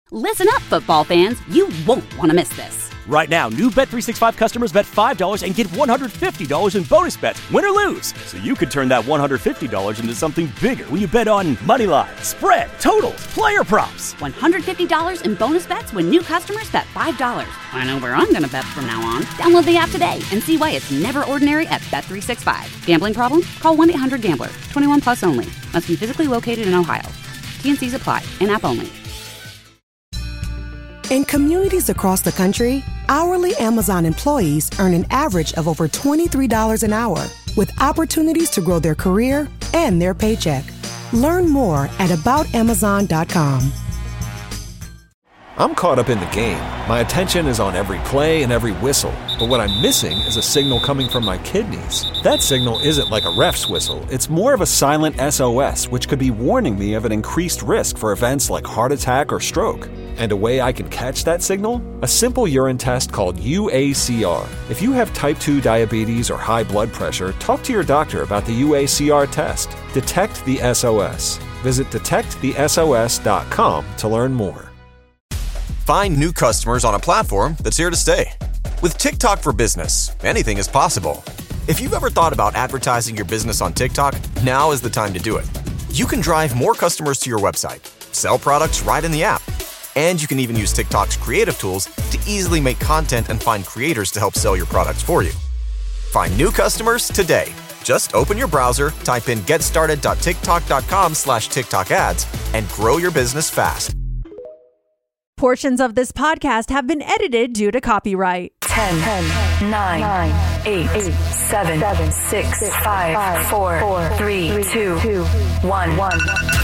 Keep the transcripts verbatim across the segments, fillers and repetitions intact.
Listen up, football fans. You won't want to miss this. Right now, new Bet three sixty-five customers bet five dollars and get one hundred fifty dollars in bonus bets, win or lose. So you could turn that one hundred fifty dollars into something bigger when you bet on money line, spread, totals, player props. one hundred fifty dollars in bonus bets when new customers bet five dollars. I know where I'm going to bet from now on. Download the app today and see why it's never ordinary at Bet three sixty-five. Gambling problem? Call one eight hundred gambler. twenty-one plus only. Must be physically located in Ohio. T N Cs apply. In-app only. In communities across the country, hourly Amazon employees earn an average of over twenty-three dollars an hour, with opportunities to grow their career and their paycheck. Learn more at about amazon dot com. I'm caught up in the game. My attention is on every play and every whistle. But what I'm missing is a signal coming from my kidneys. That signal isn't like a ref's whistle. It's more of a silent S O S, which could be warning me of an increased risk for events like heart attack or stroke. And a way I can catch that signal? A simple urine test called U A C R. If you have type two diabetes or high blood pressure, talk to your doctor about the U A C R test. Detect the S O S. Visit detect the S O S dot com to learn more. Find new customers on a platform that's here to stay. With TikTok for Business, anything is possible. If you've ever thought about advertising your business on TikTok, now is the time to do it. You can drive more customers to your website, sell products right in the app, and you can even use TikTok's creative tools to easily make content and find creators to help sell your products for you. Find new customers today. Just open your browser, type in getstarted.tiktok.com slash TikTok ads, and grow your business fast. Portions of this podcast have been edited due to copyright. ten, ten nine, nine eight, eight seven, seven six, five, five four, four three, two, one, one.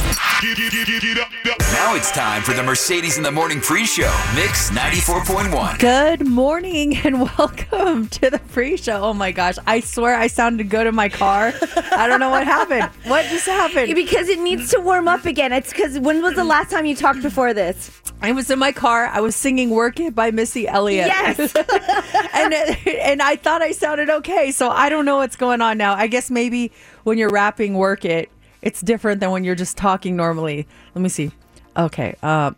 Now it's time for the Mercedes in the Morning pre-show, Mix ninety-four point one. Good morning and welcome to the pre-show. Oh my gosh, I swear I sounded good in my car. I don't know what happened. What just happened? Because it needs to warm up again. It's because when was the last time you talked before this? I was in my car. I was singing Work It by Missy Elliott. Yes. and, and I thought I sounded okay, so I don't know what's going on now. I guess maybe when you're rapping Work It, it's different than when you're just talking normally. Let me see. Okay. Uh,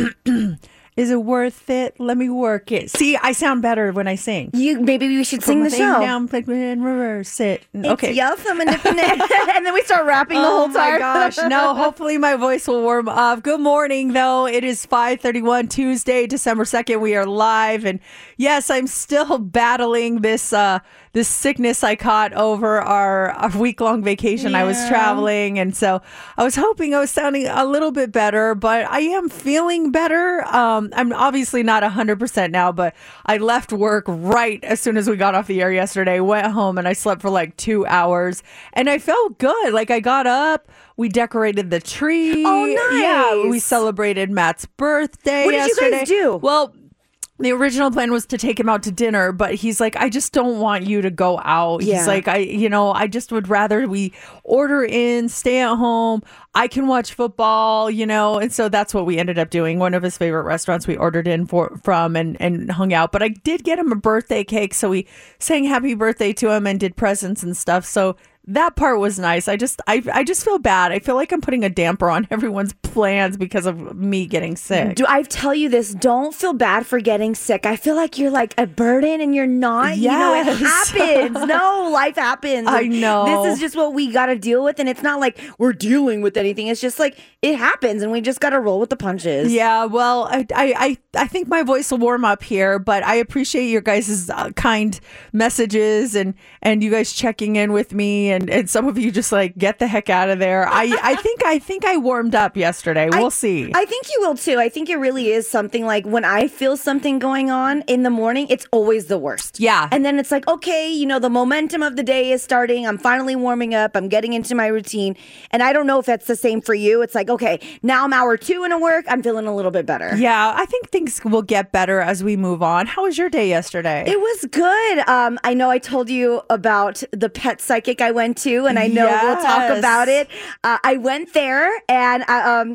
is it worth it? Let me work it. See, I sound better when I sing. You maybe we should sing the show. Down, click and reverse it. Okay. It's and then we start rapping the oh whole time. Oh my gosh. No, hopefully my voice will warm up. Good morning, though. It is five thirty-one Tuesday, December second. We are live. And yes, I'm still battling this uh, this sickness I caught over our, our week-long vacation. Yeah. I was traveling. And so I was hoping I was sounding a little bit better, but I am feeling better. Um, I'm obviously not one hundred percent now, but I left work right as soon as we got off the air yesterday, went home, and I slept for like two hours. And I felt good. Like I got up. We decorated the tree. Oh, nice. Yeah, we celebrated Matt's birthday What did yesterday. you guys do? Well, the original plan was to take him out to dinner, but he's like, I just don't want you to go out. Yeah. He's like, I, you know, I just would rather we order in, stay at home. I can watch football, you know, and so that's what we ended up doing. One of his favorite restaurants we ordered in for from and, and hung out. But I did get him a birthday cake, so we sang happy birthday to him and did presents and stuff. So that part was nice. I just I I just feel bad. I feel like I'm putting a damper on everyone's plans because of me getting sick. Do I tell you this? Don't feel bad for getting sick. I feel like you're like a burden and you're not. Yes. You know, it happens. No, life happens. I know. This is just what we got to deal with. And it's not like we're dealing with anything. It's just like it happens and we just got to roll with the punches. Yeah, well, I, I, I, I think my voice will warm up here, but I appreciate your guys' uh, kind messages and, and you guys checking in with me. And, and some of you just like, get the heck out of there. I, I think I think I warmed up yesterday. We'll I, see. I think you will too. I think it really is something like when I feel something going on in the morning, it's always the worst. Yeah. And then it's like, okay, you know, the momentum of the day is starting. I'm finally warming up. I'm getting into my routine. And I don't know if that's the same for you. It's like, okay, now I'm hour two into work. I'm feeling a little bit better. Yeah, I think things will get better as we move on. How was your day yesterday? It was good. Um, I know I told you about the pet psychic I went to, and I know yes. we'll talk about it. Uh, I went there, and I, um,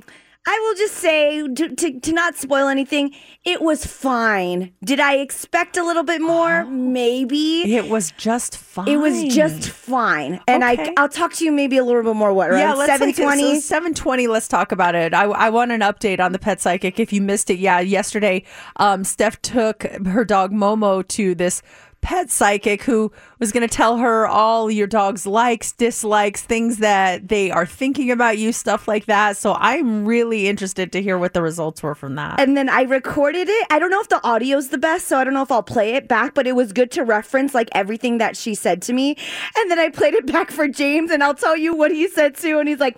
I will just say, to, to, to not spoil anything, it was fine. Did I expect a little bit more? Oh, maybe. It was just fine. It was just fine. And okay. I, I'll talk to you maybe a little bit more, what, around yeah, let's seven twenty? So seven twenty, let's talk about it. I, I want an update on the Pet Psychic. If you missed it, yeah, yesterday, um, Steph took her dog Momo to this pet psychic who was going to tell her all your dog's likes, dislikes, things that they are thinking about you, stuff like that. So I'm really interested to hear what the results were from that. And then I recorded it. I don't know if the audio's the best, so I don't know if I'll play it back, but it was good to reference like everything that she said to me. And then I played it back for James, and I'll tell you what he said too. And he's like,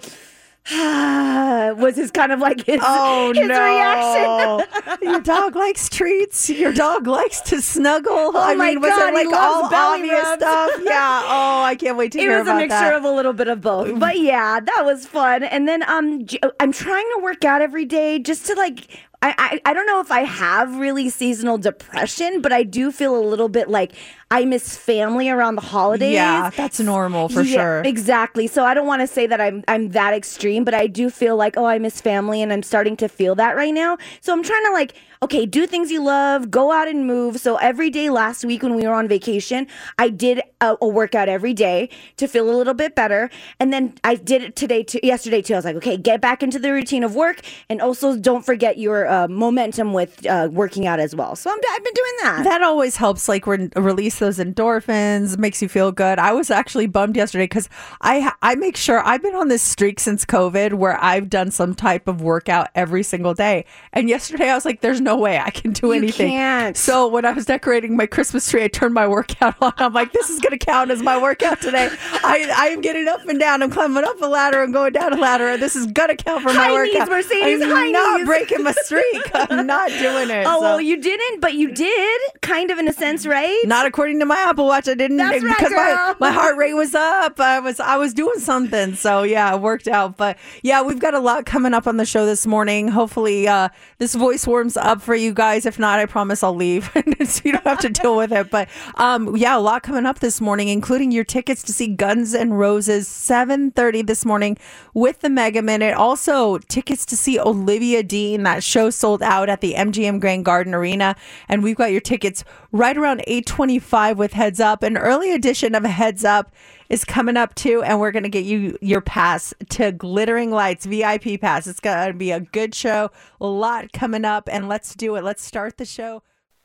was his kind of like his, oh, his no. reaction. Your dog likes treats. Your dog likes to snuggle. Oh I my mean, was God, it like he loves all belly obvious rubs. stuff? Yeah. Oh, I can't wait to it hear was a about mixture that. of a little bit of both. But yeah, that was fun. And then um, j- I'm trying to work out every day just to like. I, I I don't know if I have really seasonal depression, but I do feel a little bit like I miss family around the holidays. Yeah, that's normal for yeah, sure. Exactly. So I don't want to say that I'm I'm that extreme, but I do feel like, oh, I miss family, and I'm starting to feel that right now. So I'm trying to like, okay, do things you love, go out and move. So every day last week when we were on vacation, I did a, a workout every day to feel a little bit better. And then I did it today, too, yesterday too. I was like, okay, get back into the routine of work. And also don't forget your uh, momentum with uh, working out as well. So I'm, I've been doing that. That always helps, like re- release those endorphins, makes you feel good. I was actually bummed yesterday because I I make sure I've been on this streak since COVID where I've done some type of workout every single day. And yesterday I was like, there's no way I can do you anything. Can't. So when I was decorating my Christmas tree, I turned my workout on. I'm like, this is going to count as my workout today. I I am getting up and down. I'm climbing up a ladder and going down a ladder. And this is going to count for high my workout. Knees, Mercedes, I'm high not knees. breaking my streak. I'm not doing it. Oh, so. well, you didn't, but you did, kind of in a sense, right? Not according to my Apple Watch. I didn't. That's right, because my, girl. my heart rate was up. I was I was doing something. So yeah, it worked out. But yeah, we've got a lot coming up on the show this morning. Hopefully uh, this voice warms up for you guys. If not, I promise I'll leave so you don't have to deal with it. But um, yeah, a lot coming up this morning, including your tickets to see Guns N' Roses seven thirty this morning with the Mega Minute. Also, tickets to see Olivia Dean. That show sold out at the M G M Grand Garden Arena. And we've got your tickets right around eight twenty-five with Heads Up. An early edition of Heads Up is coming up too, and we're going to get you your pass to Glittering Lights, V I P pass. It's going to be a good show, a lot coming up, and let's do it. Let's start the show.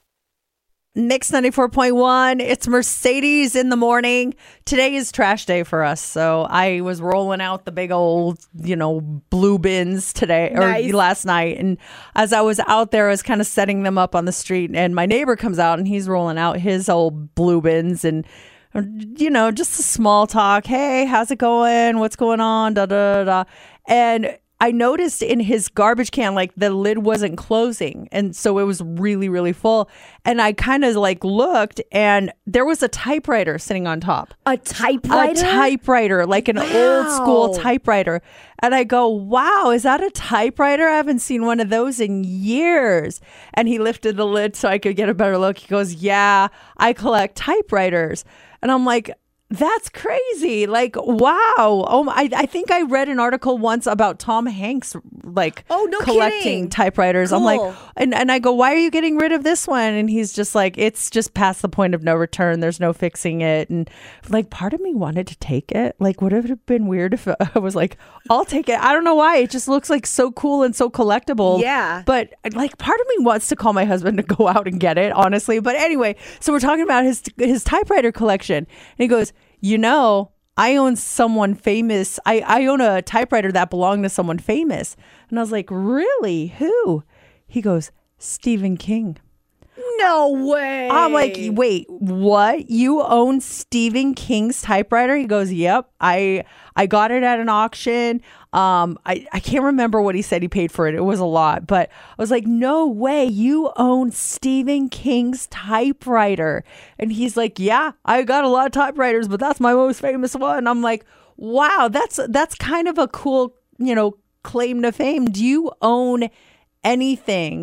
Mix ninety-four point one. It's Mercedes in the morning. Today is trash day for us. So I was rolling out the big old, you know, blue bins today or Nice. last night. And as I was out there, I was kind of setting them up on the street. And my neighbor comes out and he's rolling out his old blue bins and, you know, just a small talk. Hey, how's it going? What's going on? Da, da, da, da. And I noticed in his garbage can, like the lid wasn't closing. And so it was really, really full. And I kind of like looked and there was a typewriter sitting on top. A typewriter? A typewriter, like an Wow. old school typewriter. And I go, wow, is that a typewriter? I haven't seen one of those in years. And he lifted the lid so I could get a better look. He goes, yeah, I collect typewriters. And I'm like, that's crazy. Like, wow. Oh, my, I, I think I read an article once about Tom Hanks, like, Oh, no collecting kidding. typewriters. I'm like, Cool. and, and I go, why are you getting rid of this one? And he's just like, it's just past the point of no return. There's no fixing it. And like, part of me wanted to take it. Like, would it have been weird if I was like, I'll take it? I don't know why. It just looks like so cool and so collectible. Yeah. But like, part of me wants to call my husband to go out and get it, honestly. But anyway, so we're talking about his his typewriter collection. And he goes, you know, I own someone famous. I, I own a typewriter that belonged to someone famous. And I was like, really? Who? He goes, Stephen King. No way. I'm like, wait, what? You own Stephen King's typewriter? He goes, yep. I I got it at an auction. Um, I, I can't remember what he said he paid for it. It was a lot. But I was like, no way. You own Stephen King's typewriter. And he's like, yeah, I got a lot of typewriters, but that's my most famous one. I'm like, wow, that's that's kind of a cool, you know, claim to fame. Do you own anything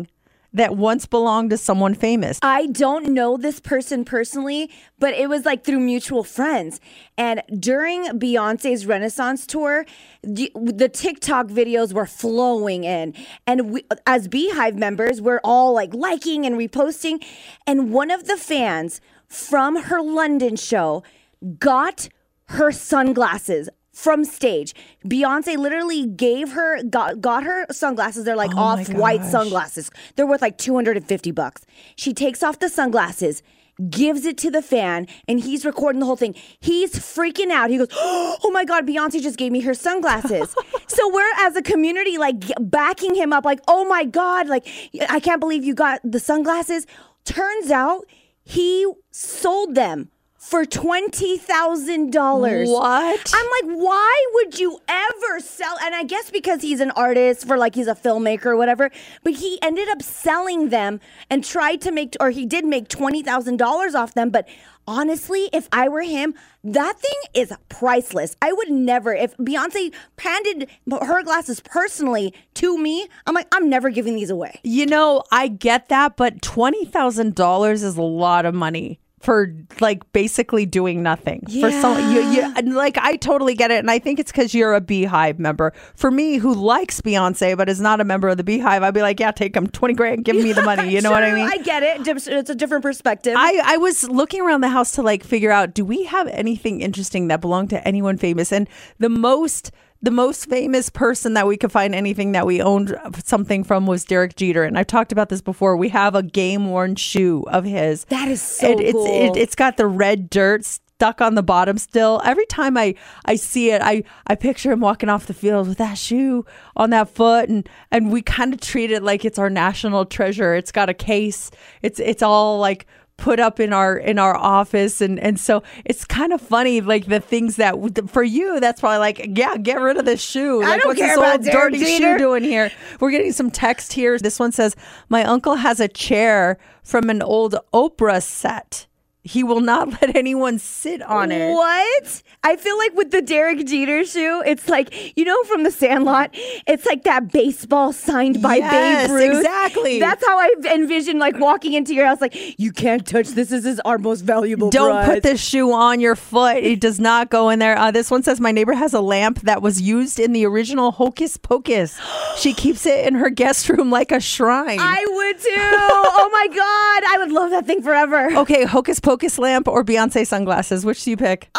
that once belonged to someone famous? I don't know this person personally, but it was like through mutual friends. And during Beyonce's Renaissance tour, the, the TikTok videos were flowing in. And we, as Beehive members, we're all like liking and reposting. And one of the fans from her London show got her sunglasses from stage. Beyonce literally gave her, got, got her sunglasses. They're like Oh my off-white gosh. sunglasses. They're worth like two hundred fifty bucks. She takes off the sunglasses, gives it to the fan, and he's recording the whole thing. He's freaking out. He goes, oh my God, Beyonce just gave me her sunglasses. So we're, as a community, like g- backing him up, like, oh my God, like, I can't believe you got the sunglasses. Turns out he sold them for twenty thousand dollars. What? I'm like, why would you ever sell? And I guess because he's an artist, for like he's a filmmaker or whatever, but he ended up selling them and tried to make, or he did make twenty thousand dollars off them. But honestly, if I were him, that thing is priceless. I would never, if Beyonce handed her glasses personally to me, I'm like, I'm never giving these away. You know, I get that, but twenty thousand dollars is a lot of money for like basically doing nothing. For some, you, you, and, like, I totally get it. And I think it's because you're a Beehive member. For me, who likes Beyonce but is not a member of the Beehive, I'd be like, yeah, take them twenty grand, give me the money. You know what I mean? I get it. It's a different perspective. I, I was looking around the house to like figure out, do we have anything interesting that belonged to anyone famous? And the most the most famous person that we could find anything that we owned something from was Derek Jeter. And I've talked about this before. We have a game worn shoe of his. That is so it, cool. It's, it, it's got the red dirt stuck on the bottom still. Every time I, I see it, I, I picture him walking off the field with that shoe on that foot. And, and we kind of treat it like it's our national treasure. It's got a case. It's it's all like put up in our in our office, and and so it's kind of funny, like the things that for you that's probably like, yeah, get rid of this shoe. I Like, don't what's care this about old Derek dirty Jeter. shoe doing here? We're getting some text here. This one says, my uncle has a chair from an old Oprah set. He will not let anyone sit on it. What? I feel like with the Derek Jeter shoe, it's like, you know, from the Sandlot, it's like that baseball signed by Yes, Babe Ruth. exactly. That's how I envision like walking into your house, like, you can't touch this. This is our most valuable Don't prize. put this shoe on your foot. It does not go in there. Uh, this one says, my neighbor has a lamp that was used in the original Hocus Pocus. She keeps it in her guest room like a shrine. I would too. Oh my God. I would love that thing forever. Okay, Hocus Pocus lamp or Beyonce sunglasses? Which do you pick?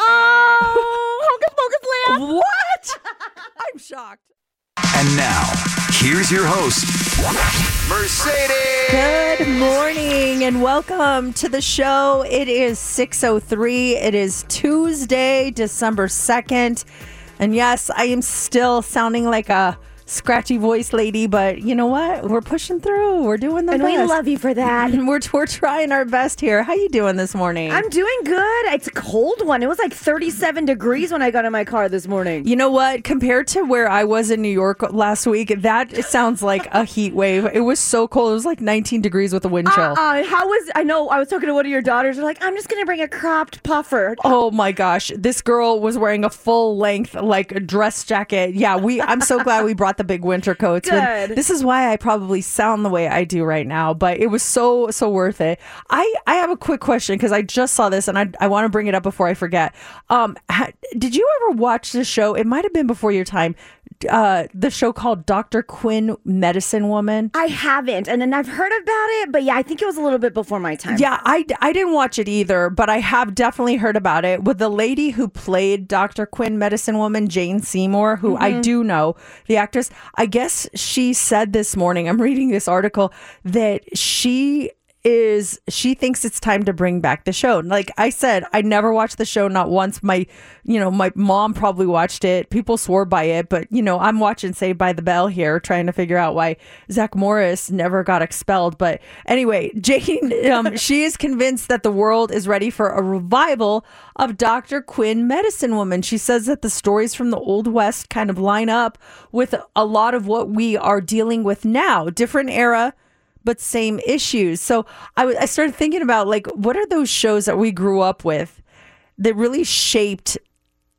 Oh, Hocus Pocus lamp. What? I'm shocked. And now, here's your host, Mercedes. Good morning and welcome to the show. It is six oh three. It is Tuesday, December second. And yes, I am still sounding like a scratchy voice lady, but you know what? We're pushing through. We're doing the And best. we love you for that. And we're, we're trying our best here. How you doing this morning? I'm doing good. It's a cold one. It was like thirty-seven degrees when I got in my car this morning. You know what? Compared to where I was in New York last week, that sounds like a heat wave. It was so cold. It was like nineteen degrees with a wind chill. Uh, how was, I know, I was talking to one of your daughters. They're like, I'm just going to bring a cropped puffer. Oh my gosh. This girl was wearing a full length, like, dress jacket. Yeah, we. I'm so glad we brought the big winter coats. And Good. this is why I probably sound the way I do right now, but it was so, so worth it. I, I have a quick question because I just saw this and I, I want to bring it up before I forget. Um, ha, did you ever watch the show? It might have been before your time. Uh, the show called Doctor Quinn, Medicine Woman. I haven't. And then I've heard about it, but yeah, I think it was a little bit before my time. Yeah, I, I didn't watch it either, but I have definitely heard about it with the lady who played Doctor Quinn, Medicine Woman, Jane Seymour, who I do know, the actress. I guess she said this morning, I'm reading this article, that she is she thinks it's time to bring back the show. Like I said, I never watched the show, not once. My, you know, my mom probably watched it. People swore by it, but you know, I'm watching Saved by the Bell here, trying to figure out why Zach Morris never got expelled. But anyway, Jane, um, she is convinced that the world is ready for a revival of Doctor Quinn, Medicine Woman. She says that the stories from the Old West kind of line up with a lot of what we are dealing with now. Different era, but same issues. So I, w- I started thinking about, like, what are those shows that we grew up with that really shaped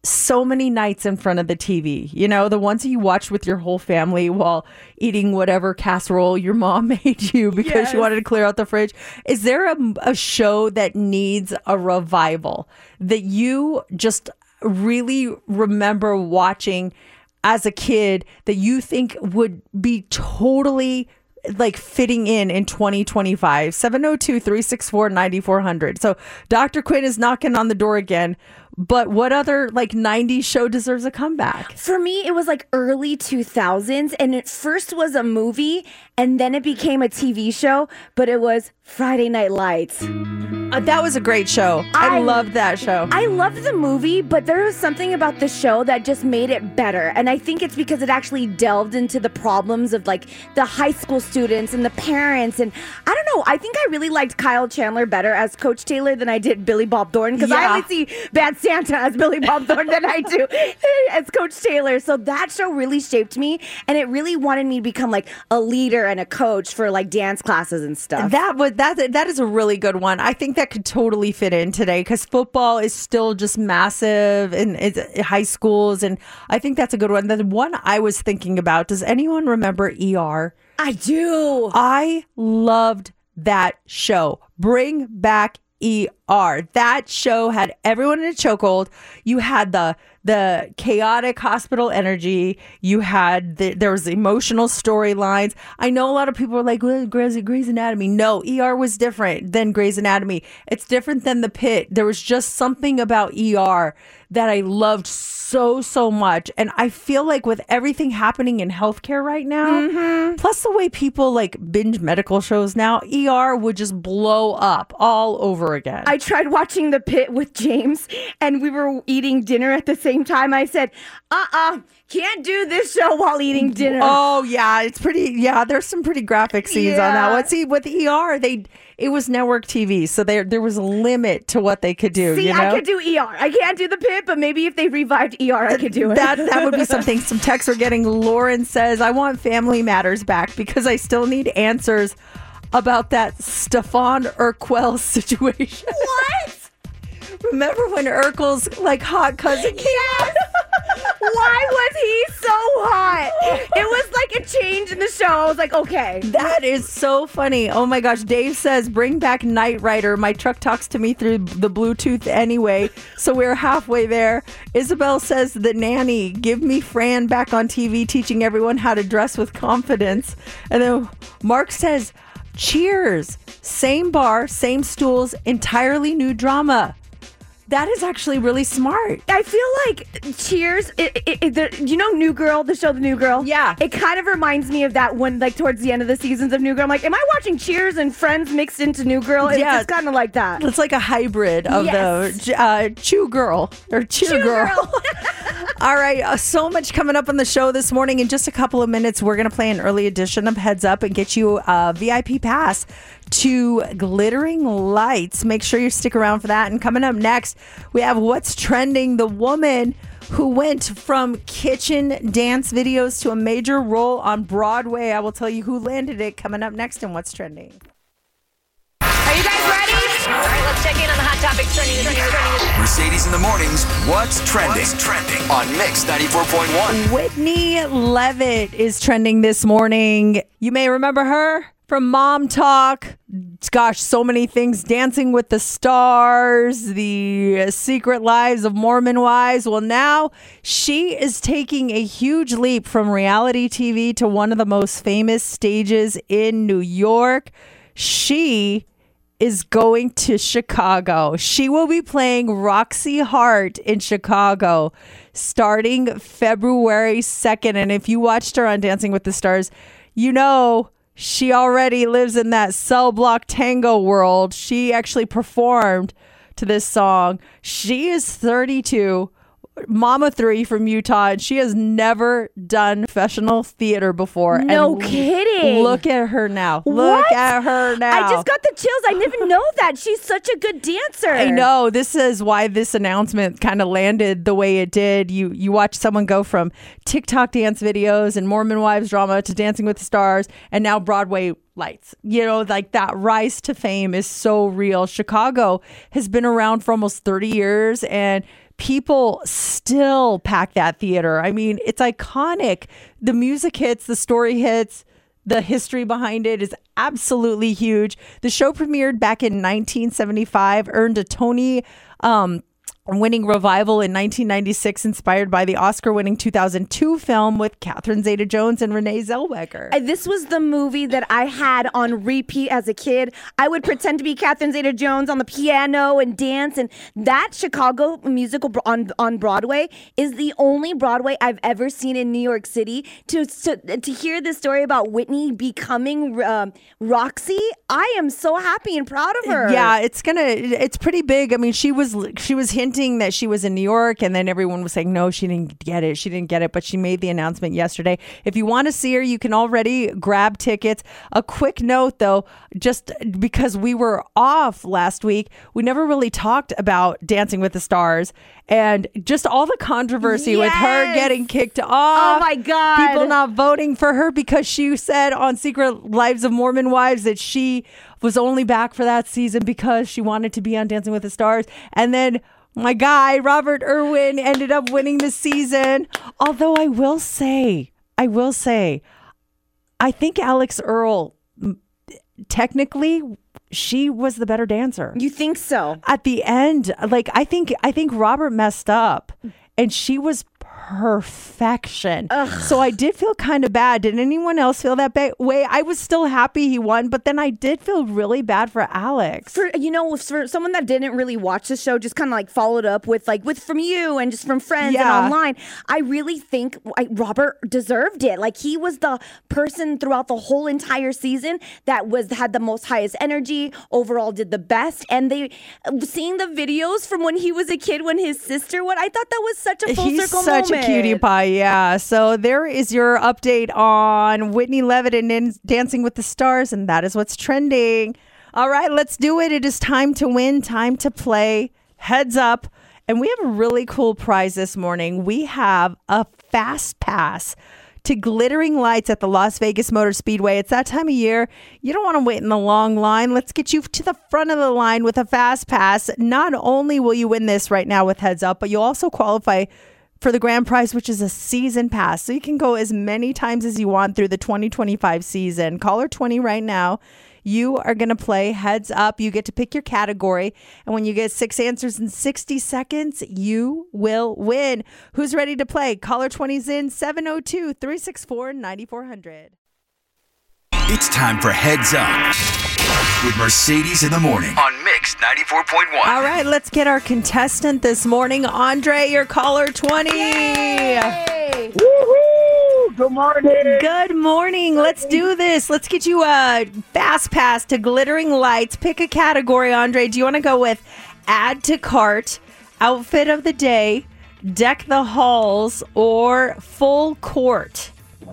so many nights in front of the T V, you know, the ones that you watch with your whole family while eating whatever casserole your mom made you because Yes. she wanted to clear out the fridge. Is there a, a show that needs a revival that you just really remember watching as a kid that you think would be totally like fitting in in twenty twenty-five? seven oh two, three six four, nine four zero zero. So Doctor Quinn is knocking on the door again. But what other like nineties show deserves a comeback? For me, it was like early two thousands, and it first was a movie, and then it became a T V show, but it was Friday Night Lights. Uh, that was a great show. I, I- loved that show. I loved the movie, but there was something about the show that just made it better. And I think it's because it actually delved into the problems of like the high school students and the parents. And I don't know, I think I really liked Kyle Chandler better as Coach Taylor than I did Billy Bob Thornton, because I Yeah. only see Bad Santa as Billy Bob Thornton than I do as Coach Taylor. So that show really shaped me, and it really wanted me to become like a leader and a coach for like dance classes and stuff. That would that that is a really good one. I think that could totally fit in today because football is still just massive in, in high schools, and I think that's a good one. The one I was thinking about. Does anyone remember E R? I do. I loved that show. Bring back E R. That show had everyone in a chokehold. You had the the chaotic hospital energy. You had the, there was emotional storylines. I know a lot of people are like, well, Grey's, Grey's Anatomy. No, E R was different than Grey's Anatomy. It's different than The Pit. There was just something about E R that I loved so, so much. And I feel like with everything happening in healthcare right now, plus the way people like binge medical shows now, E R would just blow up all over again. I tried watching The Pit with James, and we were eating dinner at the same time. I said, uh-uh, can't do this show while eating dinner. Oh, yeah, it's pretty, yeah, there's some pretty graphic scenes on that Yeah. one. See, with E R, they it was network T V, so there there was a limit to what they could do. See, you know? I could do E R. I can't do The Pit, but maybe if they revived E R, I could do it. That that would be something. Some texts are getting. Lauren says, I want Family Matters back because I still need answers about that Stefan Urquell situation. What? Remember when Urkel's like hot cousin came out? Why was he so hot? It was like a change in the show. I was like, okay. That is so funny. Oh my gosh. Dave says, bring back Knight Rider. My truck talks to me through the Bluetooth anyway. So we're halfway there. Isabel says, The Nanny. Give me Fran back on T V teaching everyone how to dress with confidence. And then Mark says, Cheers. Same bar, same stools, entirely new drama. That is actually really smart. I feel like Cheers, it, it, it, the, you know New Girl, the show The New Girl? Yeah. It kind of reminds me of that when, like, towards the end of the seasons of New Girl, I'm like, am I watching Cheers and Friends mixed into New Girl? It's Yeah. just kind of like that. It's like a hybrid of Yes. the uh, Chew Girl or Cheer Chew Girl. Girl. All right, uh, so much coming up on the show this morning. In just a couple of minutes, we're going to play an early edition of Heads Up and get you a V I P pass to Glittering Lights. Make sure you stick around for that. And coming up next, we have What's Trending, the woman who went from kitchen dance videos to a major role on Broadway. I will tell you who landed it coming up next in What's Trending. Are you guys ready? All right, let's check in on the hot topics trending. trending, trending. Mercedes in the mornings. What's trending? What's trending on Mix ninety-four point one? Whitney Levitt is trending this morning. You may remember her from Mom Talk. Gosh, so many things. Dancing with the Stars, The Secret Lives of Mormon Wives. Well, now she is taking a huge leap from reality T V to one of the most famous stages in New York. She is going to Chicago. She will be playing Roxy Hart in Chicago starting February second. And if you watched her on Dancing with the Stars, you know she already lives in that cell block tango world. She actually performed to this song. She is thirty-two, mama three from Utah, and she has never done professional theater before. No And kidding. Look at her now. Look What? at her now. I just got the chills. I didn't even know that. She's such a good dancer. I know. This is why this announcement kind of landed the way it did. You you watch someone go from TikTok dance videos and Mormon Wives drama to Dancing with the Stars and now Broadway lights. You know, like that rise to fame is so real. Chicago has been around for almost thirty years, and people still pack that theater. I mean, it's iconic. The music hits, the story hits. The history behind it is absolutely huge. The show premiered back in nineteen seventy-five, earned a Tony um, winning revival in nineteen ninety-six, inspired by the Oscar-winning two thousand two film with Catherine Zeta-Jones and Renee Zellweger. And this was the movie that I had on repeat as a kid. I would pretend to be Catherine Zeta-Jones on the piano and dance. And that Chicago musical on on Broadway is the only Broadway I've ever seen in New York City. To to, to hear this story about Whitney becoming um, Roxy, I am so happy and proud of her. Yeah, it's gonna. It's pretty big. I mean, she was she was hinting that she was in New York, and then everyone was saying no, she didn't get it. She didn't get it, but she made the announcement yesterday. If you want to see her, you can already grab tickets. A quick note, though, just because we were off last week, we never really talked about Dancing with the Stars and just all the controversy yes! with her getting kicked off. Oh my God. People not voting for her because she said on Secret Lives of Mormon Wives that she was only back for that season because she wanted to be on Dancing with the Stars. And then my guy, Robert Irwin, ended up winning the season. Although I will say, I will say, I think Alex Earl, technically, she was the better dancer. You think so? At the end, like, I think, I think Robert messed up and she was perfection. Ugh. So I did feel kind of bad. Did anyone else feel that ba- way? I was still happy he won, but then I did feel really bad for Alex. For, you know, for someone that didn't really watch the show, just kind of like followed up with like with from you and just from friends Yeah. and online, I really think I, Robert deserved it. Like he was the person throughout the whole entire season that was had the most highest energy, overall did the best. And they seeing the videos from when he was a kid, when his sister went, I thought that was such a full He's circle such moment. a cutie pie, yeah. So there is your update on Whitney Levitt and in Dancing with the Stars, and that is what's trending. All right, let's do it. It is time to win, time to play. Heads up. And we have a really cool prize this morning. We have a fast pass to Glittering Lights at the Las Vegas Motor Speedway. It's that time of year. You don't want to wait in the long line. Let's get you to the front of the line with a fast pass. Not only will you win this right now with Heads Up, but you'll also qualify for the grand prize, which is a season pass. So you can go as many times as you want through the twenty twenty-five season. Caller twenty right now. You are going to play Heads Up. You get to pick your category. And when you get six answers in sixty seconds, you will win. Who's ready to play? Caller twenty's in seven oh two, three six four, nine four zero zero. It's time for Heads Up with Mercedes in the morning on Mix ninety-four point one. All right, let's get our contestant this morning. Andre, your caller twenty. Yay! Woohoo! Good morning. Good morning. Let's do this. Let's get you a fast pass to Glittering Lights. Pick a category, Andre. Do you want to go with add to cart, outfit of the day, deck the halls, or full court?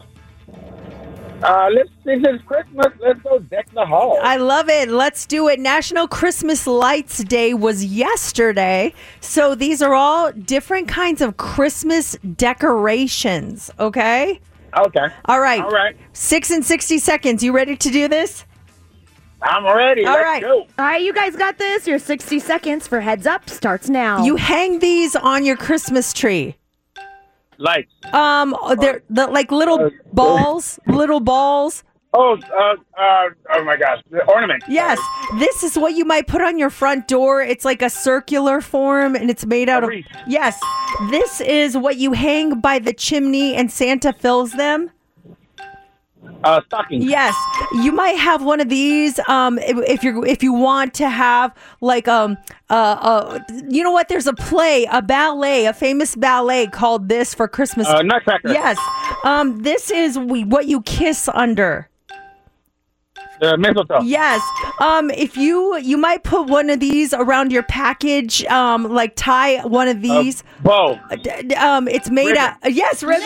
Uh, let's since it's Christmas, let's go deck the hall. I love it. Let's do it. National Christmas Lights Day was yesterday. So these are all different kinds of Christmas decorations, okay? Okay. All right. All right. Six and sixty seconds. You ready to do this? I'm ready. All Let's right. go. All right, you guys got this. Your sixty seconds for Heads Up starts now. You hang these on your Christmas tree. Lights. Um, they're the like little Uh, balls, little balls. Oh, uh, uh, oh my gosh. The ornament. Yes, this is what you might put on your front door. It's like a circular form, and it's made out A of. wreath. Yes, this is what you hang by the chimney, and Santa fills them. Uh, stocking. Yes, you might have one of these. Um, if, if you're if you want to have like um uh uh you know what? There's a play, a ballet, a famous ballet called this for Christmas. Uh, Nutcracker. Yes, um, this is we, what you kiss under. The mistletoe. Yes. Um, if you you might put one of these around your package, um, like tie one of these. Uh, bow. Uh, d- d- um, it's made Ribbon. out. Yes, ribbon.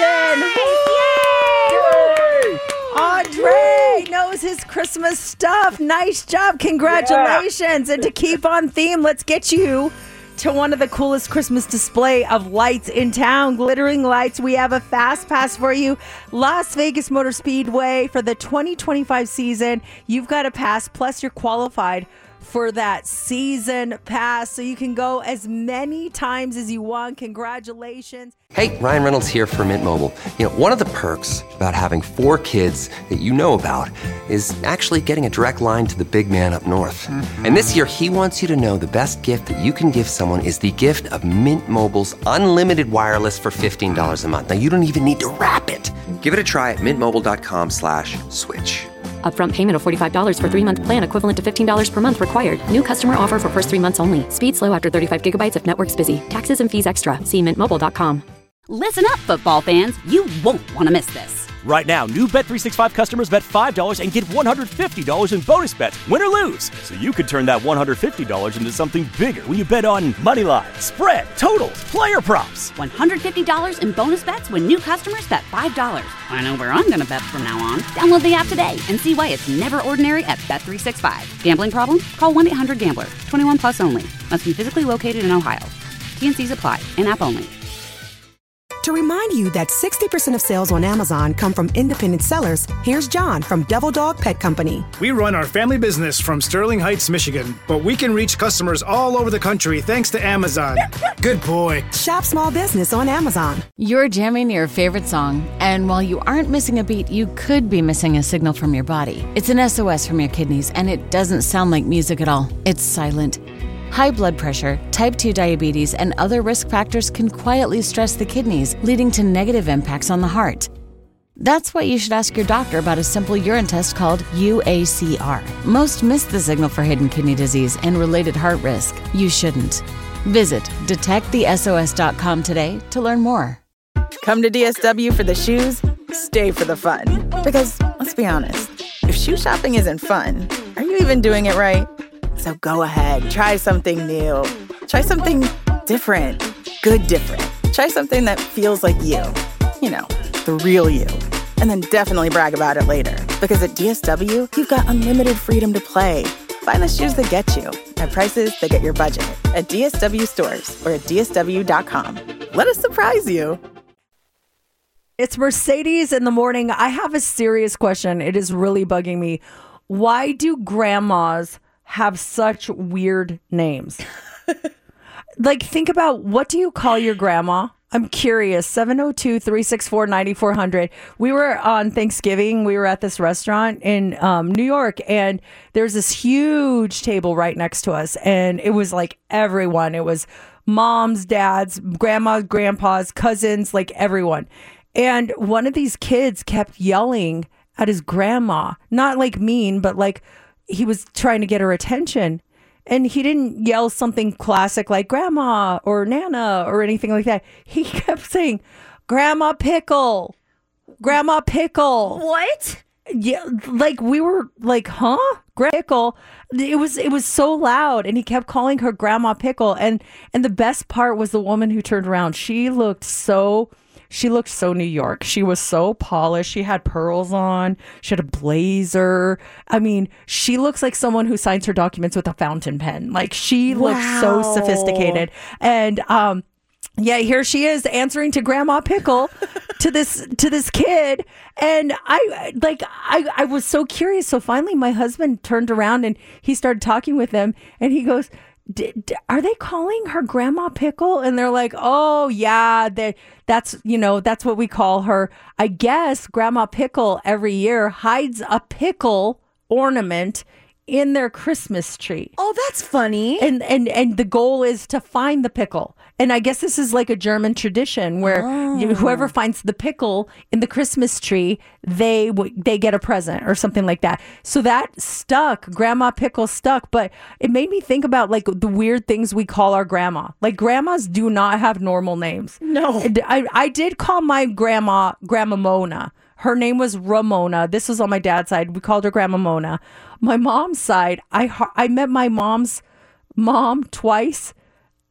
Yay! Andre knows his Christmas stuff. Nice job. Congratulations. And to keep on theme, let's get you to one of the coolest Christmas display of lights in town, Glittering Lights. We have a fast pass for you. Las Vegas Motor Speedway for the twenty twenty-five season. You've got a pass, plus you're qualified for that season pass so you can go as many times as you want. Congratulations. Hey, Ryan Reynolds here for Mint Mobile. You know, one of the perks about having four kids that you know about is actually getting a direct line to the big man up north. Mm-hmm. And this year, he wants you to know the best gift that you can give someone is the gift of Mint Mobile's unlimited wireless for fifteen dollars a month. Now, you don't even need to wrap it. Give it a try at mintmobile.com slash switch. Upfront payment of forty-five dollars for three-month plan equivalent to fifteen dollars per month required. New customer offer for first three months only. Speed slow after thirty-five gigabytes if network's busy. Taxes and fees extra. See mint mobile dot com. Listen up, football fans. You won't want to miss this. Right now, new Bet three sixty-five customers bet five dollars and get one hundred fifty dollars in bonus bets, win or lose. So you could turn that one hundred fifty dollars into something bigger when you bet on money line, spread, totals, player props. one hundred fifty dollars in bonus bets when new customers bet five dollars. I know where I'm going to bet from now on. Download the app today and see why it's never ordinary at Bet three sixty-five. Gambling problem? Call one eight hundred gambler. twenty-one plus only. Must be physically located in Ohio. T N Cs apply. In-app only. To remind you that sixty percent of sales on Amazon come from independent sellers, here's John from Devil Dog Pet Company. We run our family business from Sterling Heights, Michigan, but we can reach customers all over the country thanks to Amazon. Good boy. Shop small business on Amazon. You're jamming your favorite song, and while you aren't missing a beat, you could be missing a signal from your body. It's an S O S from your kidneys, and it doesn't sound like music at all. It's silent. High blood pressure, type two diabetes, and other risk factors can quietly stress the kidneys, leading to negative impacts on the heart. That's why you should ask your doctor about a simple urine test called U A C R. Most miss the signal for hidden kidney disease and related heart risk. You shouldn't. Visit detect the S O S dot com today to learn more. Come to D S W for the shoes, stay for the fun. Because, let's be honest, if shoe shopping isn't fun, are you even doing it right? So go ahead, try something new. Try something different. Good different. Try something that feels like you. You know, the real you. And then definitely brag about it later. Because at D S W, you've got unlimited freedom to play. Find the shoes that get you at prices that get your budget at D S W stores or at D S W dot com. Let us surprise you. It's Mercedes in the morning. I have a serious question. It is really bugging me. Why do grandmas have such weird names? Like, think about, what do you call your grandma? I'm curious. seven oh two, three six four, nine four hundred. We were on Thanksgiving. We were at this restaurant in um, New York, and there's this huge table right next to us. And it was like everyone. It was moms, dads, grandmas, grandpas, cousins, like everyone. And one of these kids kept yelling at his grandma. Not like mean, but like he was trying to get her attention. And he didn't yell something classic like grandma or nana or anything like that. He kept saying, Grandma Pickle, Grandma Pickle. What? Yeah, like we were like, huh? Grandma Pickle. It was it was so loud, and he kept calling her Grandma Pickle. And and the best part was the woman who turned around. She looked so She looked so New York. She was so polished. She had pearls on. She had a blazer. I mean, she looks like someone who signs her documents with a fountain pen. Like, she Wow. looks so sophisticated. And um, yeah, here she is answering to Grandma Pickle to this to this kid. And I like I, I was so curious. So finally, my husband turned around and he started talking with them. And he goes, D- d- are they calling her Grandma Pickle? And they're like, oh yeah, that that's you know that's what we call her. I guess Grandma Pickle every year hides a pickle ornament in their Christmas tree. Oh, that's funny. And and and the goal is to find the pickle. And I guess this is like a German tradition where Oh. you, whoever finds the pickle in the Christmas tree, they w- they get a present or something like that. So that stuck. Grandma Pickle stuck. But it made me think about like the weird things we call our grandma. Like, grandmas do not have normal names. No. And I, I did call my grandma Grandma Mona. Her name was Ramona. This was on my dad's side. We called her Grandma Mona. My mom's side, I I met my mom's mom twice.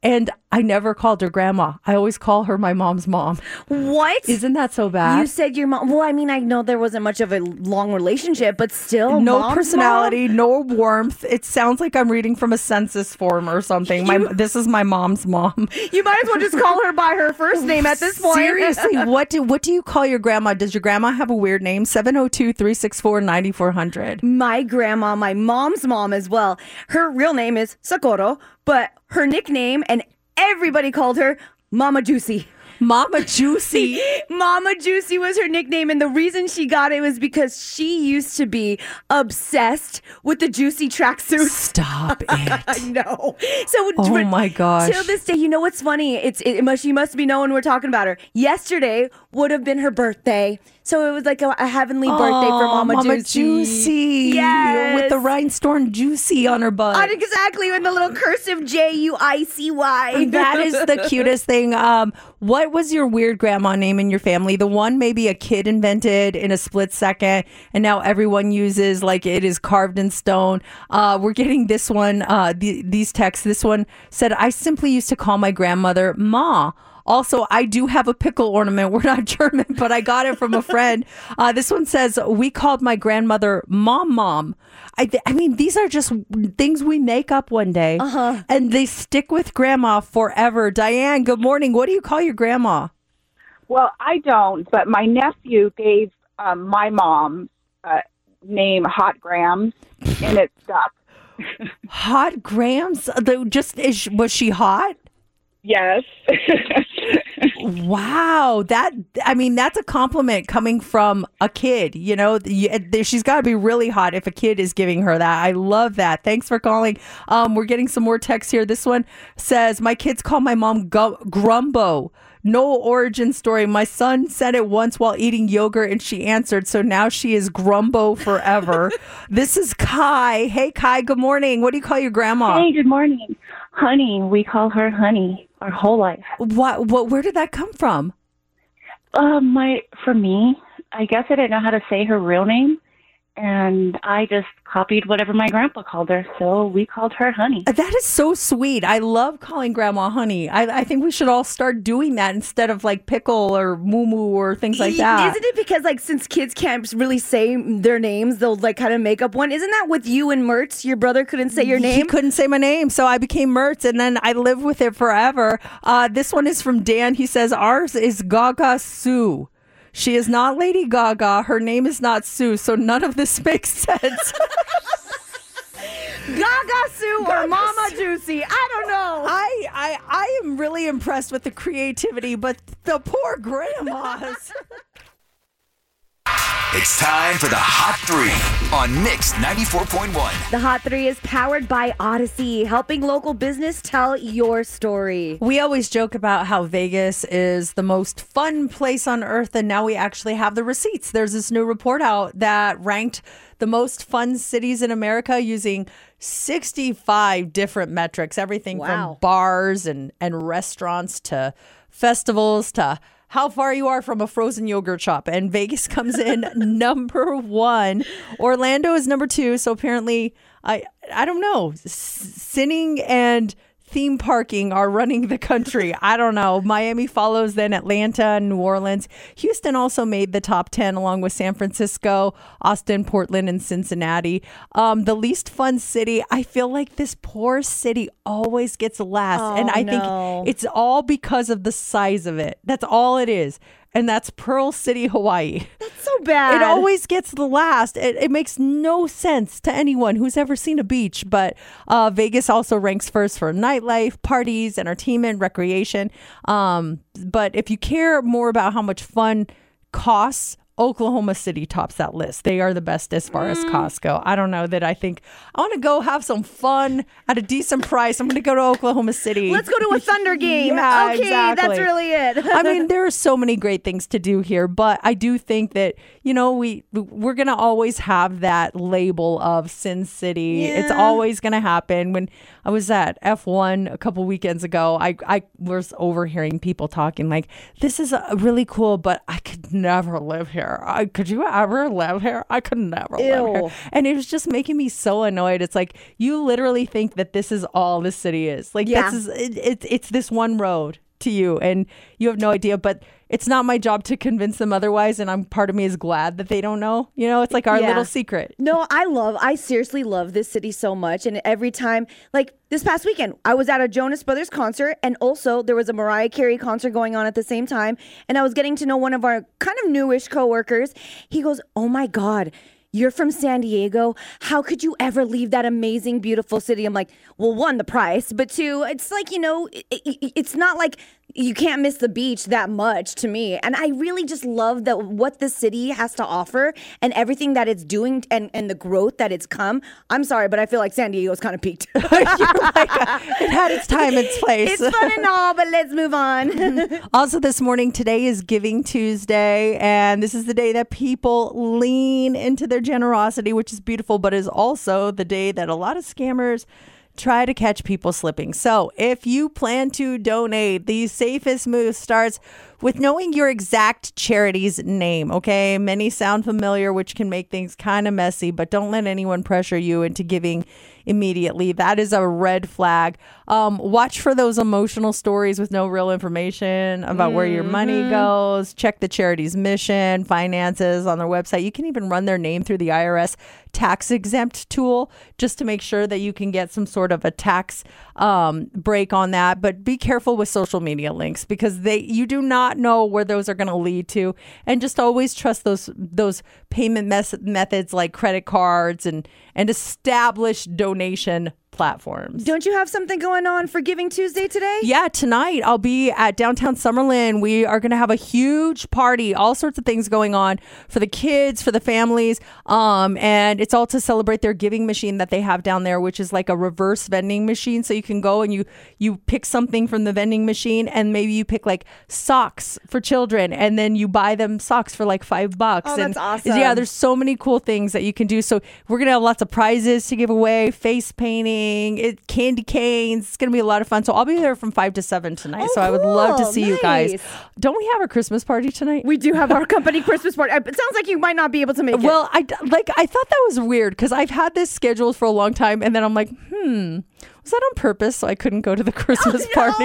And I never called her grandma. I always call her my mom's mom. What? Isn't that so bad? You said your mom. Well, I mean, I know there wasn't much of a long relationship, but still, no mom's personality, mom? no warmth. It sounds like I'm reading from a census form or something. My You- this is my mom's mom. You might as well just call her by her first name at this point. Seriously, what do what do you call your grandma? Does your grandma have a weird name? seven oh two, three six four, nine four hundred. My grandma, my mom's mom as well. Her real name is Socorro, but her nickname, and everybody called her Mama Juicy. Mama Juicy. Mama Juicy was her nickname, and the reason she got it was because she used to be obsessed with the Juicy tracksuit. Stop it. I know. So, Oh but my gosh. Till this day, you know what's funny? It's it, it must she must be knowing we're talking about her. Yesterday would have been her birthday, so it was like a, a heavenly birthday for Oh, Mama, Mama Juicy. Juicy. Yes. With the rhinestone Juicy on her butt. Uh, exactly, with the little cursive J U I C Y. That is the cutest thing. Um, what was your weird grandma name in your family? The one maybe a kid invented in a split second, and now everyone uses like it is carved in stone. Uh, we're getting this one, uh, the, these texts. This one said, I simply used to call my grandmother Ma. Also, I do have a pickle ornament. We're not German, but I got it from a friend. Uh, this one says, we called my grandmother Mom Mom. I, th- I mean, these are just things we make up one day. Uh-huh. And they stick with grandma forever. Diane, good morning. What do you call your grandma? Well, I don't, but my nephew gave um, my mom uh, name Hot Grams, and it stuck. Hot Grams? The- Just is, was she hot? Yes. Wow, that I mean that's a compliment coming from a kid. You know, You- she's got to be really hot if a kid is giving her that. I love that. Thanks for calling. Um, we're getting some more texts here. This one says, "My kids call my mom Gu- Grumbo." No origin story. My son said it once while eating yogurt, and she answered. So now she is Grumbo forever. This is Kai. Hey, Kai. Good morning. What do you call your grandma? Hey, good morning. Honey. We call her Honey our whole life. What? What? Where did that come from? Uh, my for me, I guess I didn't know how to say her real name, and I just copied whatever my grandpa called her, so we called her Honey. That is so sweet. I love calling grandma Honey. I, I think we should all start doing that instead of like pickle or moo moo or things like that. Isn't it because like since kids can't really say their names, they'll like kind of make up one? Isn't that with you and Mertz? Your brother couldn't say your name? He couldn't say my name, so I became Mertz, and then I lived with it forever. Uh, this one is from Dan. He says, ours is Gaga Sue. She is not Lady Gaga. Her name is not Sue, so none of this makes sense. Gaga Sue or Mama Juicy. I don't know. I, I I am really impressed with the creativity, but the poor grandmas. It's time for the Hot Three on Mix ninety-four point one. The Hot Three is powered by Odyssey, helping local business tell your story. We always joke about how Vegas is the most fun place on earth, and now we actually have the receipts. There's this new report out that ranked the most fun cities in America using sixty-five different metrics, everything Wow. from bars and, and restaurants to festivals to how far you are from a frozen yogurt shop. And Vegas comes in number one. Orlando is number two. So apparently, I I don't know, S- sinning and theme parking are running the country. I don't know. Miami follows, then Atlanta and New Orleans. Houston also made the top ten along with San Francisco, Austin, Portland, and Cincinnati. Um, the least fun city, I feel like this poor city always gets last. Oh, and I no. think it's all because of the size of it. That's all it is. And that's Pearl City, Hawaii. That's so bad. It always gets the last. It, it makes no sense to anyone who's ever seen a beach. But uh, Vegas also ranks first for nightlife, parties, entertainment, recreation. Um, but if you care more about how much fun costs, Oklahoma City tops that list. They are the best as far Mm. as costs go. I don't know that I think I want to go have some fun at a decent price. I'm going to go to Oklahoma City. Let's go to a Thunder game. Yeah, okay, exactly. that's really it. I mean, there are so many great things to do here, but I do think that, you know, we, we're going to always have that label of Sin City. Yeah. It's always going to happen. When I was at F one a couple weekends ago, I, I was overhearing people talking like, this is uh really cool, but I could never live here. here. I, could you ever live here? I could never Ew. live here. And it was just making me so annoyed. It's like, you literally think that this is all this city is. Like, Yeah. this is it, it, it's this one road to you, and you have no idea. But it's not my job to convince them otherwise, and I'm part of me is glad that they don't know. You know, it's like our Yeah. little secret. No, I love, I seriously love this city so much. And every time, like this past weekend, I was at a Jonas Brothers concert, and also there was a Mariah Carey concert going on at the same time. And I was getting to know one of our kind of newish coworkers. He goes, "Oh my God, you're from San Diego. How could you ever leave that amazing, beautiful city?" I'm like, well, one, the price, but two, it's like, you know, it, it, it's not like you can't miss the beach that much to me. And I really just love that what the city has to offer and everything that it's doing and, and the growth that it's come. I'm sorry, but I feel like San Diego's kind of peaked. You're like, it had its time, its place. It's fun and all, but let's move on. Also this morning, today is Giving Tuesday, and this is the day that people lean into their generosity, which is beautiful, but is also the day that a lot of scammers try to catch people slipping. So if you plan to donate, the safest move starts with knowing your exact charity's name, okay? Many sound familiar, which can make things kind of messy, but don't let anyone pressure you into giving immediately. That is a red flag. Um, watch for those emotional stories with no real information about mm-hmm. where your money goes. Check the charity's mission, finances on their website. You can even run their name through the I R S tax exempt tool just to make sure that you can get some sort of a tax um, break on that. But be careful with social media links because they you do not know where those are going to lead to, and just always trust those those payment mes- methods like credit cards and and established donation platforms. Don't you have something going on for Giving Tuesday today? Yeah, tonight I'll be at downtown Summerlin. We are going to have a huge party, all sorts of things going on for the kids, for the families, um, and it's all to celebrate their giving machine that they have down there, which is like a reverse vending machine. So you can go and you you pick something from the vending machine, and maybe you pick like socks for children, and then you buy them socks for like five bucks. Oh, and that's awesome. Yeah, there's so many cool things that you can do. So we're going to have lots of prizes to give away, face painting, it candy canes. It's gonna be a lot of fun. So I'll be there from five to seven tonight. Oh, so I would love to cool. see Nice. you guys. Don't we have a Christmas party tonight? We do have our company Christmas party. It sounds like you might not be able to make it. Well, I like I thought that was weird because I've had this scheduled for a long time, and then I'm like, hmm, was that on purpose so I couldn't go to the Christmas Oh, no. party?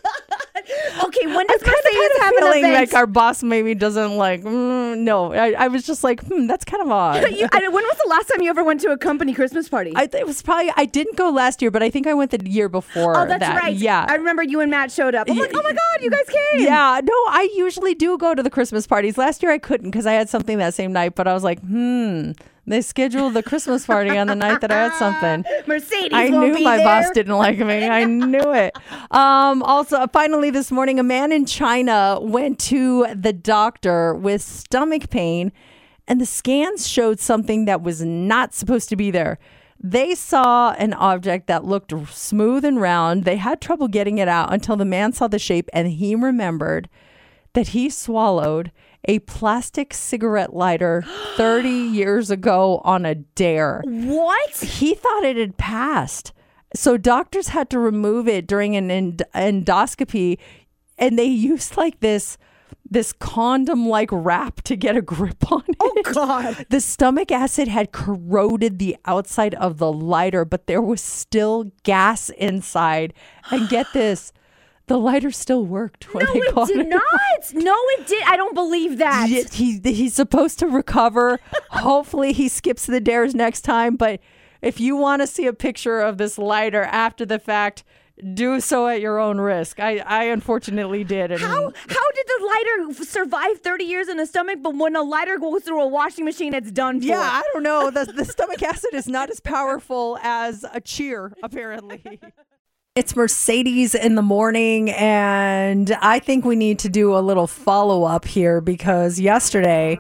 Okay, when does I'm kind of Mercedes have an feeling event? like our boss maybe doesn't like. Mm, no, I, I was just like, hmm, that's kind of odd. You- I- when was the last time you ever went to a company Christmas party? I th- it was probably I didn't go last year, but I think I went the year before. Oh, that's that. right. Yeah, I remember you and Matt showed up. I'm like, oh my God, you guys came. Yeah, no, I usually do go to the Christmas parties. Last year I couldn't because I had something that same night, but I was like, hmm, they scheduled the Christmas party on the night that I had something. Mercedes I won't knew be my there. boss didn't like me. I knew it. Um, also, finally this morning, a man in China went to the doctor with stomach pain, and the scans showed something that was not supposed to be there. They saw an object that looked smooth and round. They had trouble getting it out until the man saw the shape, and he remembered that he swallowed a plastic cigarette lighter thirty years ago on a dare. What? He thought it had passed. So doctors had to remove it during an end- endoscopy, and they used like this this condom-like wrap to get a grip on it. Oh, God. The stomach acid had corroded the outside of the lighter, but there was still gas inside. And get this, the lighter still worked when No, they it got did it. not. No, it did. I don't believe that. He, he- he's supposed to recover. Hopefully he skips the dares next time. But if you want to see a picture of this lighter after the fact, do so at your own risk. I, I unfortunately did. And How how did the lighter survive thirty years in the stomach, but when a lighter goes through a washing machine, it's done for? yeah, I don't know. The, the stomach acid is not as powerful as a cheer, apparently. It's Mercedes in the morning, and I think we need to do a little follow-up here because yesterday,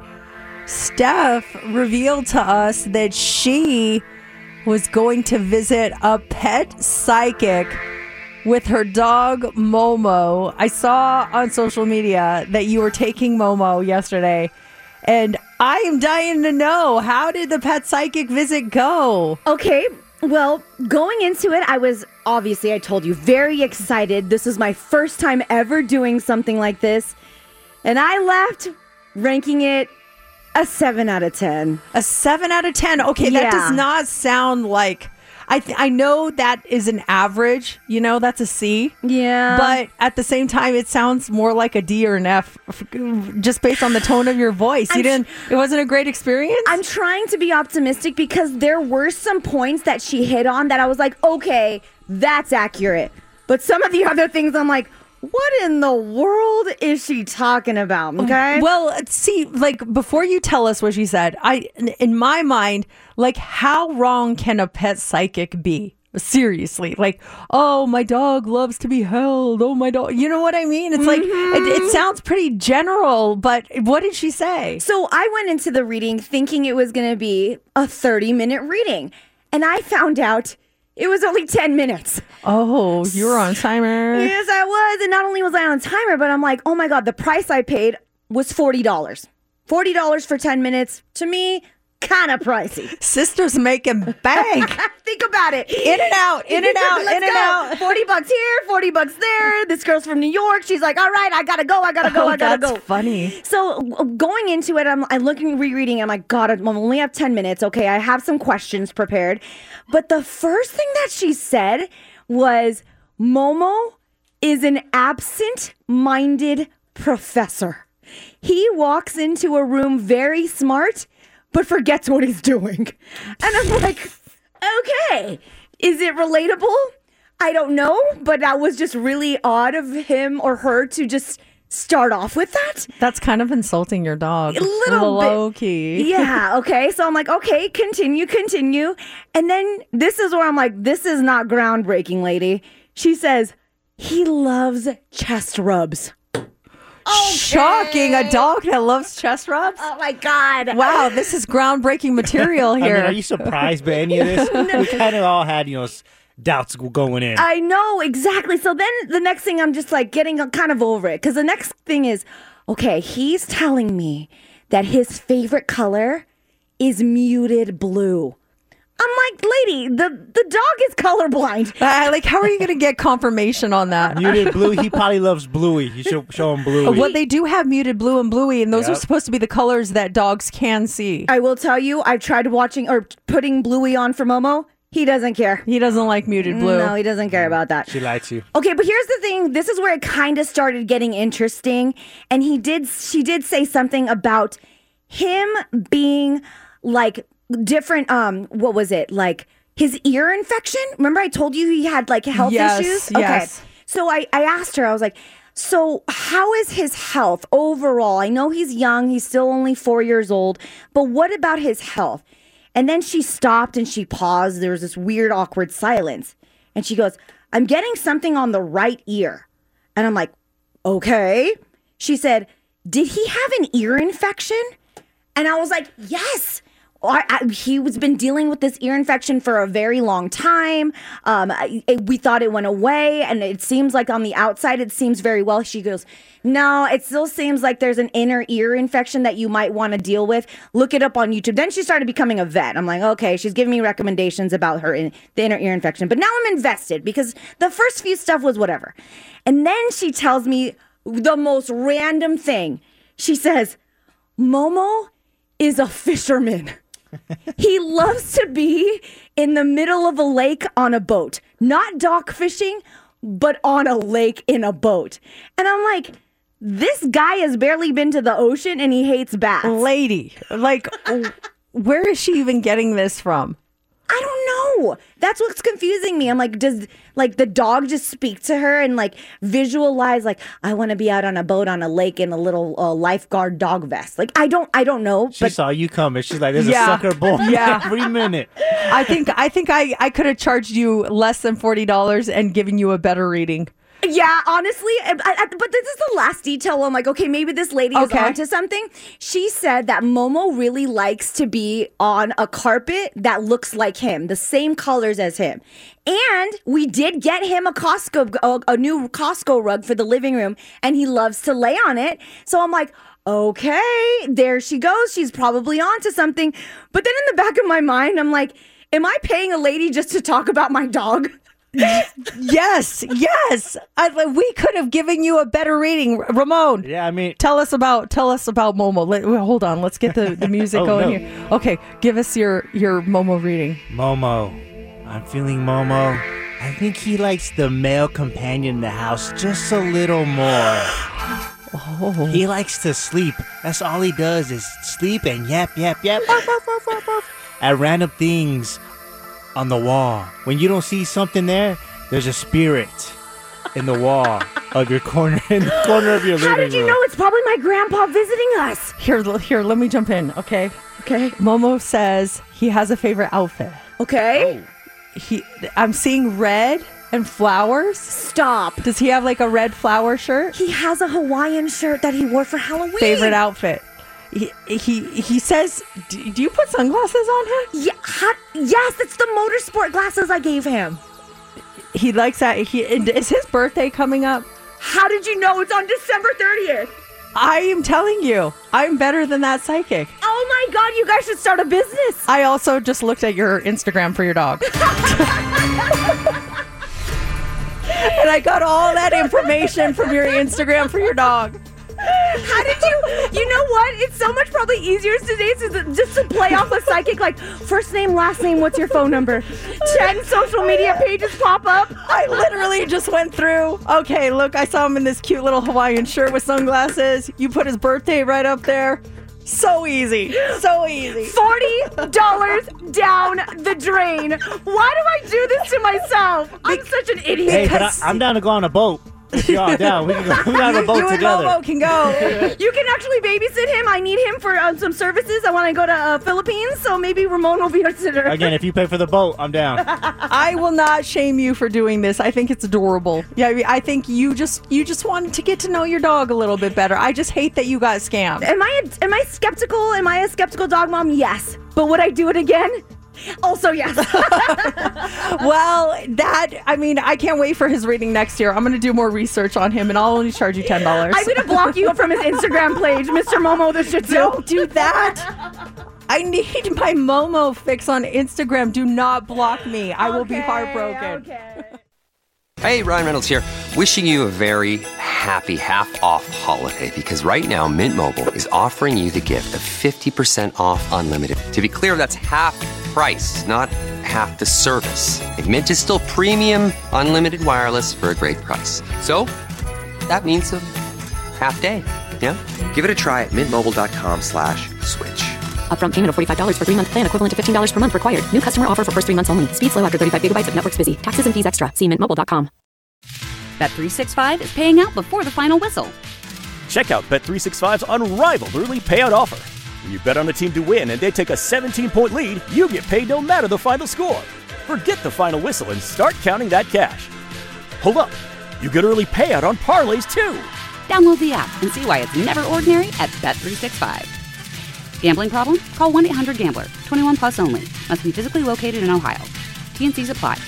Steph revealed to us that she was going to visit a pet psychic with her dog, Momo. I saw on social media that you were taking Momo yesterday, and I am dying to know, how did the pet psychic visit go? Okay, well, going into it, I was obviously, I told you, very excited. This is my first time ever doing something like this. And I left ranking it A seven out of ten. A seven out of ten. Okay, that Yeah. does not sound like. I th- I know that is an average. You know, that's a C. Yeah. But at the same time, it sounds more like a D or an F, f- just based on the tone of your voice. You I'm didn't. It wasn't a great experience. I'm trying to be optimistic because there were some points that she hit on that I was like, okay, that's accurate. But some of the other things, I'm like, what in the world is she talking about? Okay. Well, see, like before you tell us what she said, I, in my mind, like how wrong can a pet psychic be? Seriously, like, oh, my dog loves to be held. Oh, my dog. You know what I mean? It's like, it, it sounds pretty general, but what did she say? So I went into the reading thinking it was going to be a thirty minute reading. And I found out it was only ten minutes. Oh, you were on timer. Yes, I was. And not only was I on timer, but I'm like, oh my God, the price I paid was forty dollars. forty dollars for ten minutes. To me, kind of pricey. Sister's making bank. Think about it. In and out, in and out, Let's in and go. out. forty bucks here, forty bucks there. This girl's from New York. She's like, all right, I gotta go, I gotta go, Oh, I gotta that's go. funny. So w- going into it, I'm, I'm looking, rereading. I'm like, God, I only have ten minutes. Okay, I have some questions prepared. But the first thing that she said was, Momo is an absent-minded professor. He walks into a room very smart, but forgets what he's doing. And I'm like, okay, is it relatable? I don't know, but that was just really odd of him or her to just start off with that. That's kind of insulting your dog. A little bit. Low key. Yeah, okay. So I'm like, okay, continue, continue. And then this is where I'm like, this is not groundbreaking, lady. She says, he loves chest rubs. Shocking. A dog that loves chest rubs? Oh my God. Wow, this is groundbreaking material I here. mean, are you surprised by any of this? We kind of all had, you know, s- doubts going in. I know, exactly. So then the next thing, I'm just like getting kind of over it. Because the next thing is, okay, he's telling me that his favorite color is muted blue. I'm like, lady, the, the dog is colorblind. Uh, like, how are you going to get confirmation on that? Muted blue. He probably loves bluey. You should show him bluey. Well, they do have muted blue and bluey, and those Yep. are supposed to be the colors that dogs can see. I will tell you, I've tried watching or putting Bluey on for Momo. He doesn't care. He doesn't like muted blue. No, he doesn't care about that. She likes you. Okay, but here's the thing. This is where it kind of started getting interesting. And he did, she did say something about him being like different, um, what was it? Like his ear infection. Remember I told you he had like health Yes, issues? yes. Okay. So I, I asked her, I was like, so how is his health overall? I know he's young. He's still only four years old. But what about his health? And then she stopped and she paused. There was this weird, awkward silence. And she goes, I'm getting something on the right ear. And I'm like, okay. She said, did he have an ear infection? And I was like, yes. I, I, he was been dealing with this ear infection for a very long time. Um, I, it- we thought it went away, and it seems like on the outside it seems very well. She goes, no, it still seems like there's an inner ear infection that you might want to deal with. Look it up on YouTube. Then she started becoming a vet. I'm like, okay, she's giving me recommendations about her in, the inner ear infection. But now I'm invested because the first few stuff was whatever. And then she tells me the most random thing. She says, Momo is a fisherman. He loves to be in the middle of a lake on a boat. Not dock fishing, but on a lake in a boat. And I'm like, this guy has barely been to the ocean and he hates baths. Lady, like, where is she even getting this from? I don't know. That's what's confusing me. I'm like, does like the dog just speak to her and like visualize like I want to be out on a boat on a lake in a little uh, lifeguard dog vest? Like I don't, I don't know. She but saw you coming. She's like, there's Yeah. a sucker born Yeah. every minute. I think I think I, I could have charged you less than forty dollars and given you a better reading. Yeah, honestly, I, I, but this is the last detail. I'm like, okay, maybe this lady is Okay. onto something. She said that Momo really likes to be on a carpet that looks like him, the same colors as him. And we did get him a Costco, a, a new Costco rug for the living room, and he loves to lay on it. So I'm like, okay, there she goes. She's probably onto something. But then in the back of my mind, I'm like, am I paying a lady just to talk about my dog? Yes, yes. I, we could have given you a better reading, Ramon. Yeah, I mean, tell us about tell us about Momo. Let, well, hold on, let's get the, the music Oh, going no. here. Okay, give us your your Momo reading. Momo. I'm feeling Momo. I think he likes the male companion in the house just a little more. Oh. He likes to sleep. That's all he does is sleep and yap, yap, yap, arf, arf, arf, arf, arf, at random things on the wall. When you don't see something there, there's a spirit in the wall of your corner, in the corner of your living room. How did you know? It's probably my grandpa visiting us. Here, here, let me jump in, okay? Okay. Momo says he has a favorite outfit. Okay. He, I'm seeing red and flowers. Stop. Does he have like a red flower shirt? He has a Hawaiian shirt that he wore for Halloween. Favorite outfit. He he he says, do, do you put sunglasses on him? Yeah, ha- yes, it's the motorsport glasses I gave him. He likes that. He is his birthday coming up. How did you know it's on December thirtieth? I am telling you, I'm better than that psychic. Oh my God, you guys should start a business. I also just looked at your Instagram for your dog. And I got all that information from your Instagram for your dog. How did you, you know what? It's so much probably easier today to just to play off a psychic, like first name, last name, what's your phone number? ten social media pages pop up. I literally just went through, okay, look, I saw him in this cute little Hawaiian shirt with sunglasses. You put his birthday right up there. So easy. So easy. forty dollars down the drain. Why do I do this to myself? I'm such an idiot. Hey, but I, I'm down to go on a boat. If y'all down, we can go. We can have a boat you together. and Momo can go. You can actually babysit him. I need him for um, some services. I want to go to uh, Philippines, so maybe Ramon will be our sitter. Again, if you pay for the boat, I'm down. I will not shame you for doing this. I think it's adorable. Yeah, I, mean, I think you just you just wanted to get to know your dog a little bit better. I just hate that you got scammed. Am I a, am I skeptical? Am I a skeptical dog mom? Yes. But would I do it again? Also, yes. Well, that, I mean, I can't wait for his reading next year. I'm going to do more research on him, and I'll only charge you ten dollars. I'm going to block you from his Instagram page, Mister Momo the Shih Tzu. Don't do that. I need my Momo fix on Instagram. Do not block me. I will Okay, be heartbroken. Okay. Hey, Ryan Reynolds here, wishing you a very happy half-off holiday because right now Mint Mobile is offering you the gift of fifty percent off unlimited. To be clear, that's half price, not half the service. And Mint is still premium unlimited wireless for a great price. So, that means a half day, yeah? Give it a try at mintmobile.com slash switch. Upfront payment of forty-five dollars for three-month plan equivalent to fifteen dollars per month required. New customer offer for first three months only. Speed slow after thirty-five gigabytes if network's busy. Taxes and fees extra. See mint mobile dot com. Bet three sixty-five is paying out before the final whistle. Check out Bet three sixty-five's unrivaled early payout offer. When you bet on a team to win and they take a seventeen-point lead, you get paid no matter the final score. Forget the final whistle and start counting that cash. Hold up. You get early payout on parlays, too. Download the app and see why it's never ordinary at Bet three sixty-five. Gambling problem? Call one eight hundred gambler. twenty-one plus only. Must be physically located in Ohio. T and C's apply.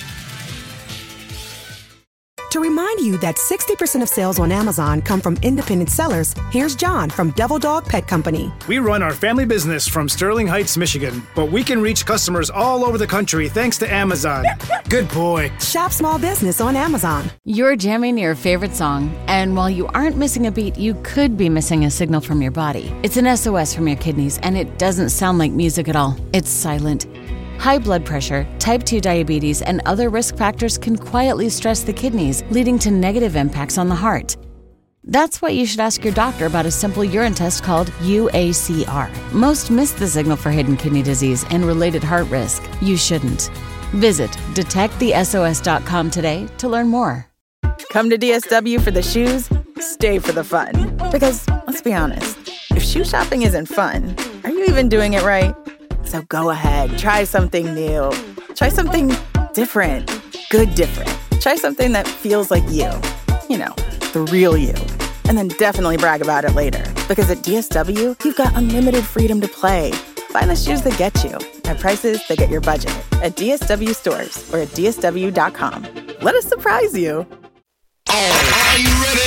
To remind you that sixty percent of sales on Amazon come from independent sellers, here's John from Devil Dog Pet Company. We run our family business from Sterling Heights, Michigan, but we can reach customers all over the country thanks to Amazon. Good boy. Shop small business on Amazon. You're jamming your favorite song, and while you aren't missing a beat, you could be missing a signal from your body. It's an S O S from your kidneys, and it doesn't sound like music at all. It's silent. High blood pressure, type two diabetes, and other risk factors can quietly stress the kidneys, leading to negative impacts on the heart. That's why you should ask your doctor about a simple urine test called U A C R. Most miss the signal for hidden kidney disease and related heart risk. You shouldn't. Visit detect the S O S dot com today to learn more. Come to D S W for the shoes, stay for the fun. Because, let's be honest, if shoe shopping isn't fun, are you even doing it right? So go ahead, try something new. Try something different. Good different. Try something that feels like you. You know, the real you. And then definitely brag about it later. Because at D S W, you've got unlimited freedom to play. Find the shoes that get you at prices that get your budget at D S W stores or at D S W dot com. Let us surprise you. Are you ready?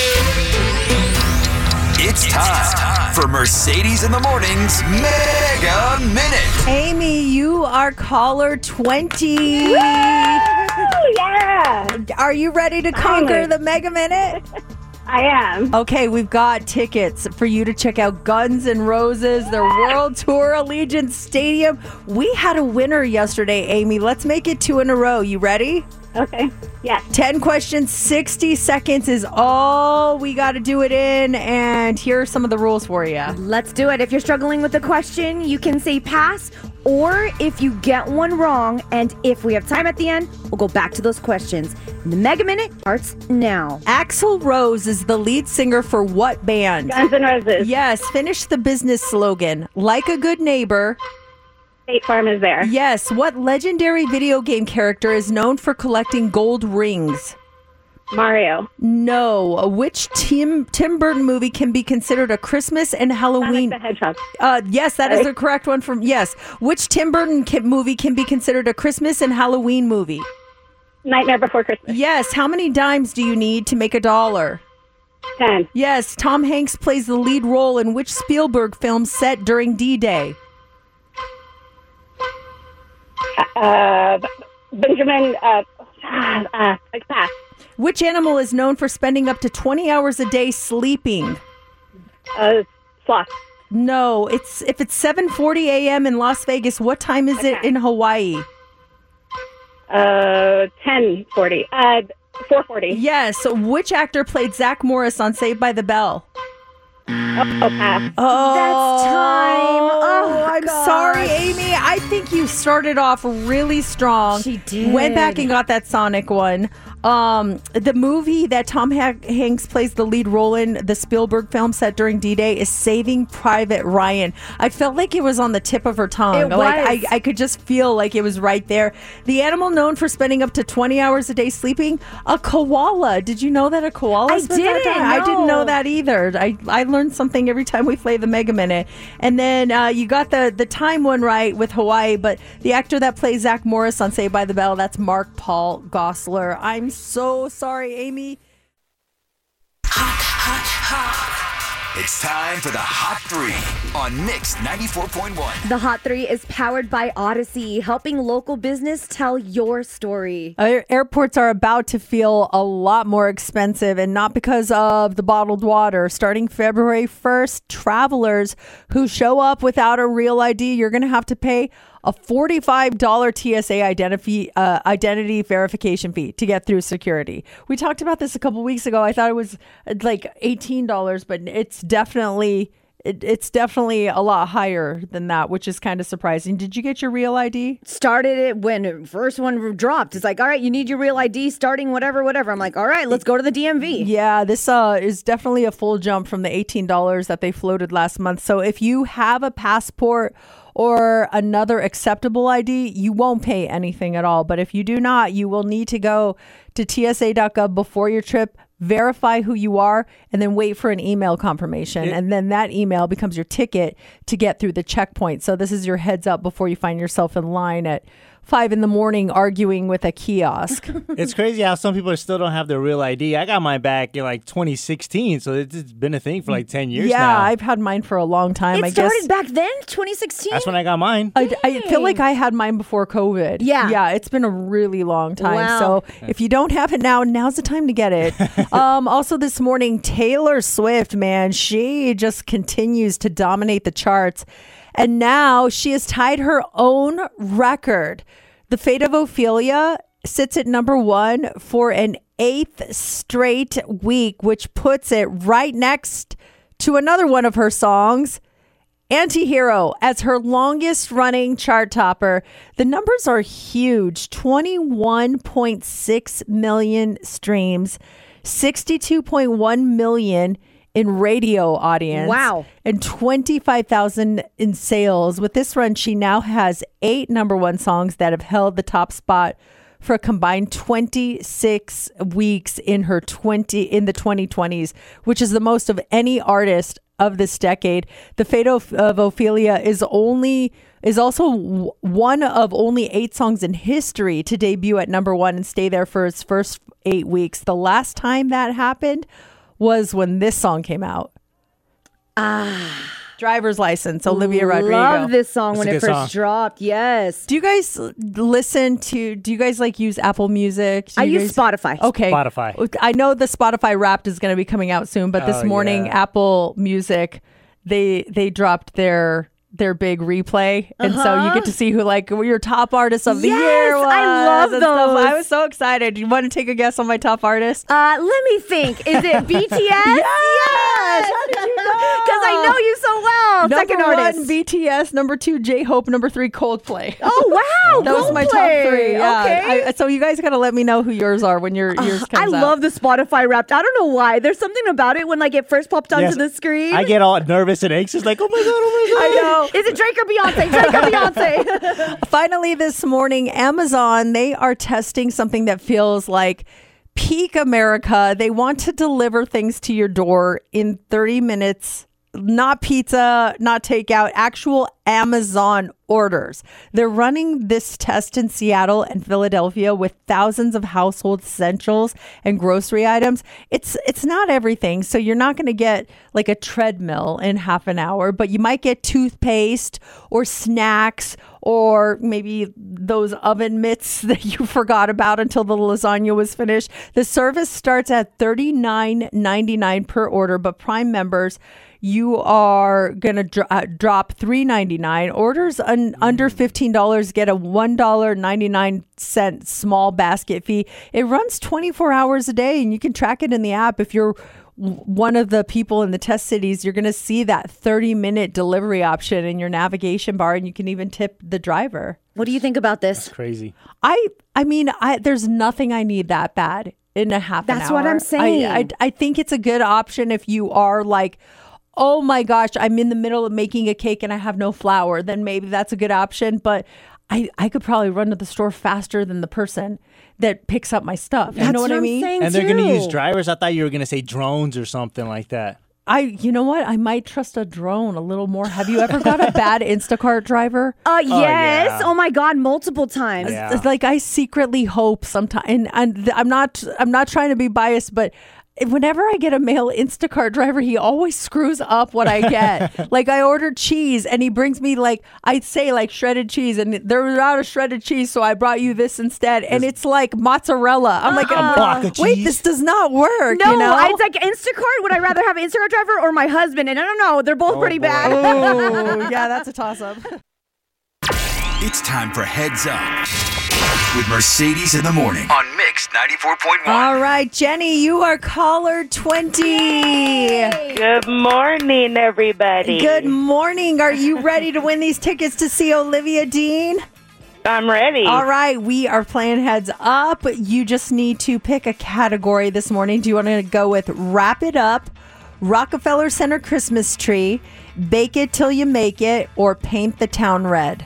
It's time for Mercedes in the Morning's Mega Minute. Amy, you are caller twenty. Woo! Yeah. are you ready to conquer the Mega Minute? I am. Okay, we've got tickets for you to check out Guns N' Roses, their World Tour Allegiant Stadium. We had a winner yesterday, Amy. Let's make it two in a row. You ready? Okay. Yes. ten questions, sixty seconds is all we got to do it in. And here are some of the rules for you. Let's do it. If you're struggling with the question, you can say pass. Or if you get one wrong, and if we have time at the end, we'll go back to those questions. The Mega Minute starts now. Axl Rose is the lead singer for what band? Guns N' Roses. Yes. Finish the business slogan. Like a good neighbor. State Farm is there. Yes. What legendary video game character is known for collecting gold rings? Mario. No. Which Tim Tim Burton movie can be considered a Christmas and Halloween? Sonic the Hedgehog. Uh, yes, that Sorry. is the correct one from, yes. Which Tim Burton can, movie can be considered a Christmas and Halloween movie? Nightmare Before Christmas. Yes. How many dimes do you need to make a dollar? Ten. Yes. Tom Hanks plays the lead role in which Spielberg film set during D-Day? Uh, Benjamin, uh, uh, pass. Which animal is known for spending up to twenty hours a day sleeping? Uh, sloth. No, it's if it's seven forty a.m. in Las Vegas, what time is it in Hawaii? Uh, ten forty. Uh, four forty. Yes. Which actor played Zach Morris on Saved by the Bell? Oh, oh pass. Oh, That's time. Oh, I'm gosh. sorry, Amy. I think you started off really strong. She did. Went back and got that Sonic one. Um, the movie that Tom Hank- Hanks plays the lead role in, the Spielberg film set during D-Day, is Saving Private Ryan. I felt like it was on the tip of her tongue. It like was. I, I could just feel like it was right there. The animal known for spending up to twenty hours a day sleeping, a koala. Did you know that a koala? I spends that didn't, time? I didn't know no. that either. I, I learned something every time we play the Mega Minute. And then uh, you got the, the time one right with Hawaii, but the actor that plays Zach Morris on Saved by the Bell, that's Mark Paul Gosselaar. I'm so sorry, Amy. It's time for the Hot Three on Mix ninety-four point one. The Hot Three is powered by Odyssey, helping local business tell your story. Air- airports are about to feel a lot more expensive, and not because of the bottled water. Starting February first, travelers who show up without a real I D, you're going to have to pay a forty-five dollars T S A identity, uh, identity verification fee to get through security. We talked about this a couple weeks ago. I thought it was uh, like eighteen dollars, but it's definitely it, it's definitely a lot higher than that, which is kind of surprising. Did you get your real I D? Started it when the first one dropped. It's like, all right, you need your real I D starting whatever, whatever. I'm like, all right, let's go to the D M V. Yeah, this uh, is definitely a full jump from the eighteen dollars that they floated last month. So if you have a passport or another acceptable I D, you won't pay anything at all. But if you do not, you will need to go to T S A dot gov before your trip, verify who you are, and then wait for an email confirmation. It- and then that email becomes your ticket to get through the checkpoint. So this is your heads up before you find yourself in line at five in the morning arguing with a kiosk. It's crazy how some people still don't have their real I D. I got mine back in like twenty sixteen, so it's it's been a thing for like ten years yeah, now. I've had mine for a long time. It I started guess. back then, twenty sixteen? That's when I got mine. I, I feel like I had mine before COVID. Yeah. Yeah, it's been a really long time. Wow. So if you don't have it now, now's the time to get it. um, also this morning, Taylor Swift, man, she just continues to dominate the charts. And now she has tied her own record. The Fate of Ophelia sits at number one for an eighth straight week, which puts it right next to another one of her songs, Antihero, as her longest running chart topper. The numbers are huge. twenty-one point six million streams, sixty-two point one million in radio audience. Wow. And twenty-five thousand in sales. With this run, she now has eight number one songs that have held the top spot for a combined twenty-six weeks in her twenty in the twenty twenties, which is the most of any artist of this decade. The Fate of, of Ophelia is only is also w- one of only eight songs in history to debut at number one and stay there for its first eight weeks. The last time that happened was when this song came out. Ah. Driver's License, Olivia Rodrigo. Love this song That's when a it good first song. dropped. Yes. Do you guys listen to, do you guys like use Apple Music? Do I you use guys- Spotify. Okay. Spotify. I know the Spotify Wrapped is going to be coming out soon, but this Oh, morning, yeah. Apple Music, they they dropped their their big replay, and so you Uh-huh. get to see who like your top artist of the Yes, year was. I love and stuff. those. I was so excited. You want to take a guess on my top artist? Uh, let me think. Is it B T S? Yes! How did you know? Because I know you so well. Number Second one, artist. B T S. Number two, J-Hope. Number three, Coldplay. Oh, wow. That was my top Coldplay. three. Yeah. Okay. I, so you guys got to let me know who yours are when your yours I comes out. love the Spotify Wrapped. I don't know why. There's something about it when like it first popped onto Yes. the screen. I get all nervous and anxious, like, oh my god, oh my god. I know. Is it Drake or Beyonce? Drake or Beyonce? Finally, this morning, Amazon, they are testing something that feels like peak America. They want to deliver things to your door in thirty minutes. Not pizza, not takeout, actual Amazon orders. They're running this test in Seattle and Philadelphia with thousands of household essentials and grocery items. It's it's not everything, so you're not going to get like a treadmill in half an hour, but you might get toothpaste or snacks or maybe those oven mitts that you forgot about until the lasagna was finished. The service starts at thirty-nine ninety-nine per order, but Prime members, you are going to dro- uh, drop three ninety-nine. Orders un- under fifteen dollars get a one dollar and ninety-nine cents small basket fee. It runs twenty-four hours a day, and you can track it in the app. If you're w- one of the people in the test cities, you're going to see that thirty minute delivery option in your navigation bar, and you can even tip the driver. What do you think about this? That's crazy. I I mean, I there's nothing I need that bad in a half an hour. That's what I'm saying. I, I, I think it's a good option if you are like, oh my gosh, I'm in the middle of making a cake and I have no flour, then maybe that's a good option. But I, I could probably run to the store faster than the person that picks up my stuff. You That's know what, what I I'm mean? saying. And they're going to too. use drivers. I thought you were going to say drones or something like that. I, you know what? I might trust a drone a little more. Have you ever got a bad Instacart driver? Uh, yes. yeah. Oh my God, multiple times. Yeah. It's like I secretly hope sometimes, and, and I'm not, I'm not trying to be biased, but whenever I get a male Instacart driver, he always screws up what I get. Like I ordered cheese and he brings me like, I'd say like shredded cheese and they're out of shredded cheese. So I brought you this instead. And it's like mozzarella. I'm like, A block of wait, cheese? this does not work. No, you know? it's like Instacart. Would I rather have an Instacart driver or my husband? And I don't know. They're both Oh, pretty boy. bad. Oh, yeah, that's a toss up. It's time for Heads Up with Mercedes in the morning on Mix ninety-four point one. All right, Jenny, you are caller twenty. Good morning, everybody. Good morning. Are you ready to win these tickets to see Olivia Dean? I'm ready. All right, we are playing Heads Up. You just need to pick a category this morning. Do you want to go with Wrap It Up, Rockefeller Center Christmas Tree, Bake It Till You Make It, or Paint the Town Red?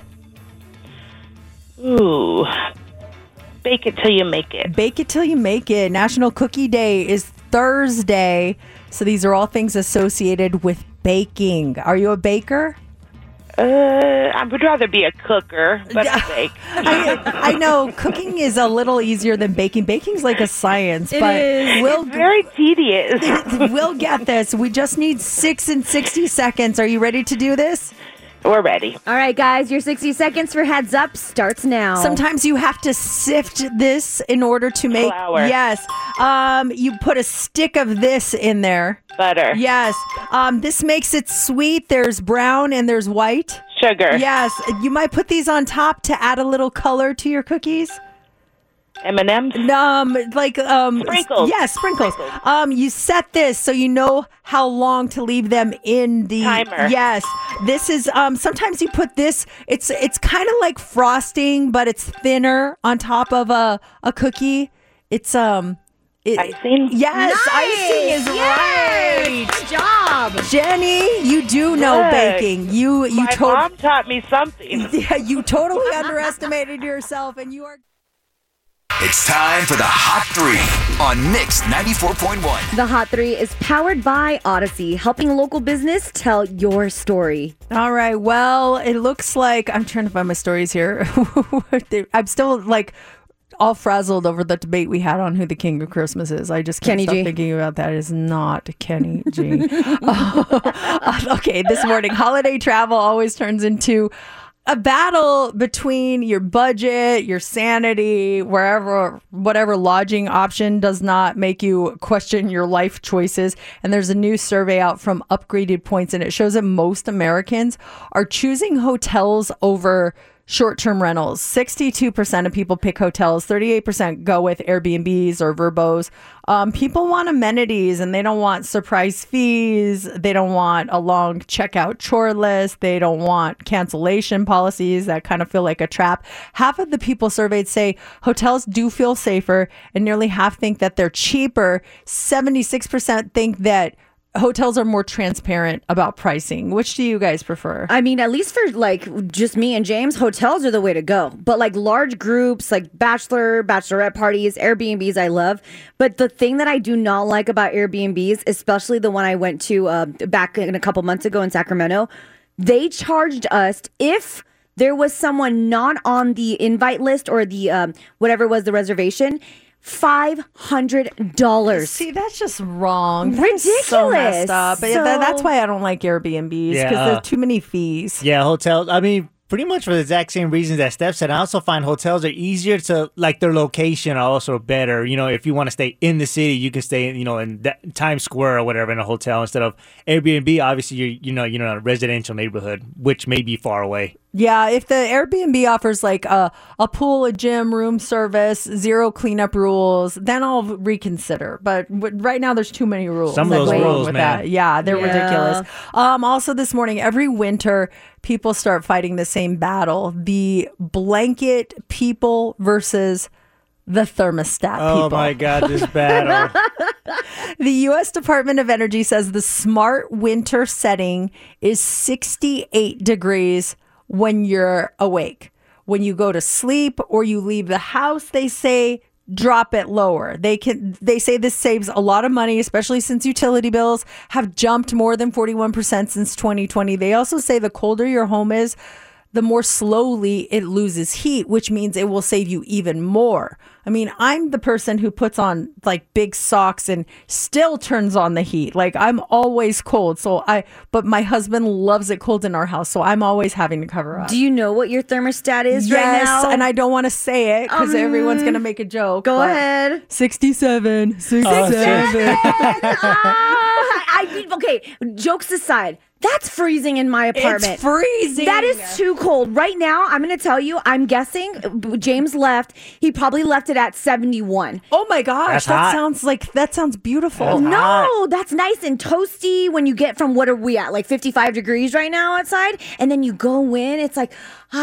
Ooh. Bake it till you make it. Bake It Till You Make It. National Cookie Day is Thursday. So these are all things associated with baking. Are you a baker? Uh, I would rather be a cooker, but I bake. I, I know cooking is a little easier than baking. Baking's like a science, It but is. we'll It's very tedious. we'll get this. We just need six and sixty seconds. Are you ready to do this? We're ready. All right, guys, your sixty seconds for Heads Up starts now. Sometimes you have to sift this in order to make Flour. Yes. Um, you put a stick of this in there. Butter. Yes. Um, this makes it sweet. There's brown and there's white. Sugar. Yes. You might put these on top to add a little color to your cookies. M and M's? Um, like um, Sprinkles. Yes, sprinkles. Um, you set this so you know how long to leave them in the Timer. Yes, this is um. Sometimes you put this. It's it's kind of like frosting, but it's thinner on top of a a cookie. It's um. It, icing. Yes, Nice. icing is Yes. right. Good job. Jenny, you do know Good. baking. You you My told mom taught me something. yeah, you totally underestimated yourself, and you are. It's time for the Hot Three on Mix ninety-four point one. The Hot Three is powered by Odyssey, helping local business tell your story. All right. Well, it looks like I'm trying to find my stories here. I'm still like all frazzled over the debate we had on who the king of Christmas is. I just can't Kenny stop G. thinking about that. It is not Kenny G. uh, okay, this morning, holiday travel always turns into a battle between your budget, your sanity, wherever, whatever lodging option does not make you question your life choices. And there's a new survey out from Upgraded Points, and it shows that most Americans are choosing hotels over short-term rentals. sixty-two percent of people pick hotels. thirty-eight percent go with Airbnbs or Verbos. Um, people want amenities, and they don't want surprise fees. They don't want a long checkout chore list. They don't want cancellation policies that kind of feel like a trap. Half of the people surveyed say hotels do feel safer, and nearly half think that they're cheaper. seventy-six percent think that hotels are more transparent about pricing. Which do you guys prefer? I mean, at least for like just me and James, hotels are the way to go. But like large groups, like bachelor, bachelorette parties, Airbnbs, I love. But the thing that I do not like about Airbnbs, especially the one I went to uh, back in a couple months ago in Sacramento, they charged us if there was someone not on the invite list or the um, whatever was the reservation, five hundred dollars. See, that's just wrong. That's Ridiculous. so messed up. But So- that, that's why I don't like Airbnbs, because Yeah, uh, there's too many fees. Yeah, hotels. I mean, pretty much for the exact same reasons that Steph said. I also find hotels are easier to, like, their location are also better. You know, if you want to stay in the city, you can stay, you know, in that Times Square or whatever in a hotel instead of Airbnb. Obviously, you're, you know, you're in a residential neighborhood, which may be far away. Yeah, if the Airbnb offers like a, a pool, a gym, room service, zero cleanup rules, then I'll reconsider. But w- right now, there's too many rules. Some of those that go along rules, with man. that. Yeah, they're Yeah. ridiculous. Um, also, this morning, every winter, people start fighting the same battle: the blanket people versus the thermostat Oh, people. my God, this battle. The U S Department of Energy says the smart winter setting is sixty-eight degrees when you're awake. When you go to sleep or you leave the house, they say drop it lower. They can they say this saves a lot of money, especially since utility bills have jumped more than forty-one percent since twenty twenty. They also say the colder your home is, the more slowly it loses heat, which means it will save you even more. I mean, I'm the person who puts on like big socks and still turns on the heat. Like I'm always cold. So I, but my husband loves it cold in our house. So I'm always having to cover up. Do you know what your thermostat is yes, right now? and I don't want to say it because Um, everyone's going to make a joke. Go but ahead. sixty-seven. sixty-seven. Ah, I mean, okay, jokes aside, that's freezing in my apartment. It's freezing. That is too cold. Right now, I'm going to tell you, I'm guessing James left. He probably left it at seventy-one. Oh my gosh. That's that hot. sounds like, that sounds beautiful. That's No, hot. that's nice and toasty when you get from what are we at, like fifty-five degrees right now outside, and then you go in, it's like,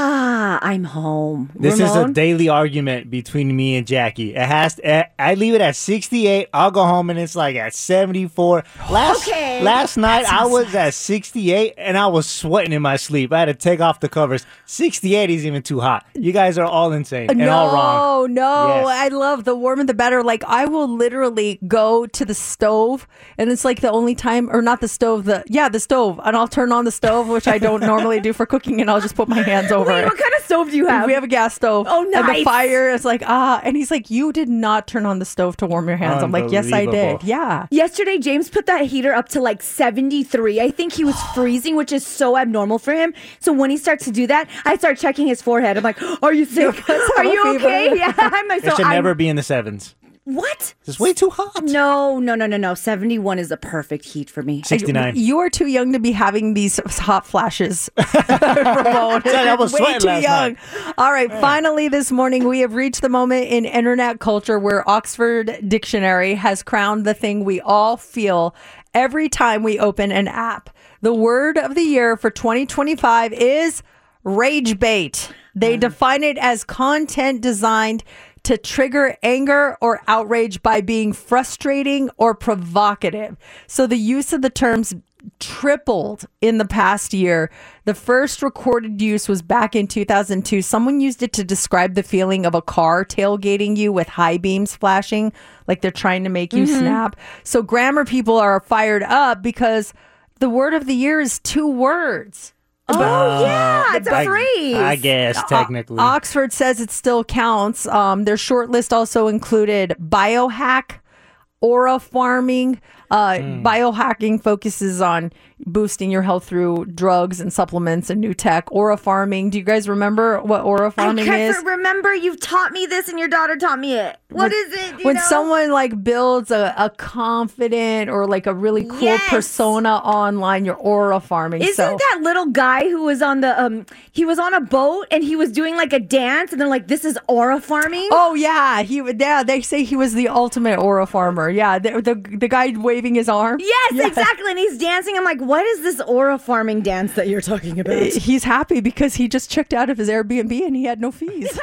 ah, I'm home. This is Ramon? a daily argument between me and Jackie. It has to, I leave it at sixty-eight. I'll go home and it's like at seventy-four. Last Okay. last night I was at sixty-eight and I was sweating in my sleep. I had to take off the covers. sixty-eight is even too hot. You guys are all insane and no, all wrong. No, Yes. I love the warmer the better. Like I will literally go to the stove, and it's like the only time, or not the stove, the yeah, the stove, and I'll turn on the stove, which I don't normally do for cooking, and I'll just put my hands over Wait, it. what kind of stove do you have? We have a gas stove. Oh, And the nice. fire is like ah, and he's like, you did not turn on the stove to warm your hands. I'm like, yes, I did. Unbelievable. Yeah. Yesterday, James put that heater up to like seventy-three. I think he was freezing, which is so abnormal for him. So when he starts to do that, I start checking his forehead. I'm like, are you sick? Are you fever. okay? Yeah. I'm like, It so should I'm- never be in the sevens. What? It's way too hot. No, no, no, no, no. seventy-one is the perfect heat for me. sixty-nine. You are too young to be having these hot flashes. Ramon. I was Way sweating too last young. night. All right, finally this morning we have reached the moment in internet culture where Oxford Dictionary has crowned the thing we all feel every time we open an app. The word of the year for twenty twenty-five is rage bait. They define it as content designed to trigger anger or outrage by being frustrating or provocative. So the use of the terms tripled in the past year. The first recorded use was back in two thousand two. Someone used it to describe the feeling of a car tailgating you with high beams flashing, like they're trying to make you Mhm. snap. So grammar people are fired up because the word of the year is two words. Oh, yeah, it's a I- phrase. I guess, technically. O- Oxford says it still counts. Um, their short list also included biohack, aura farming. Uh, Hmm. Biohacking focuses on boosting your health through drugs and supplements and new tech. Aura farming. Do you guys remember what aura farming I is? can't remember. You've taught me this, and your daughter taught me it. What when, is it? Do you when know? someone like builds a, a confident or like a really cool Yes. persona online, you're aura farming. Isn't so. that little guy who was on the um he was on a boat and he was doing like a dance and they're like, this is aura farming? Oh yeah, he would. Yeah, they say he was the ultimate aura farmer. Yeah, the the, the guy waving his arm. Yes, Yeah. exactly. And he's dancing. I'm like, what is this aura farming dance that you're talking about? He's happy because he just checked out of his Airbnb and he had no fees.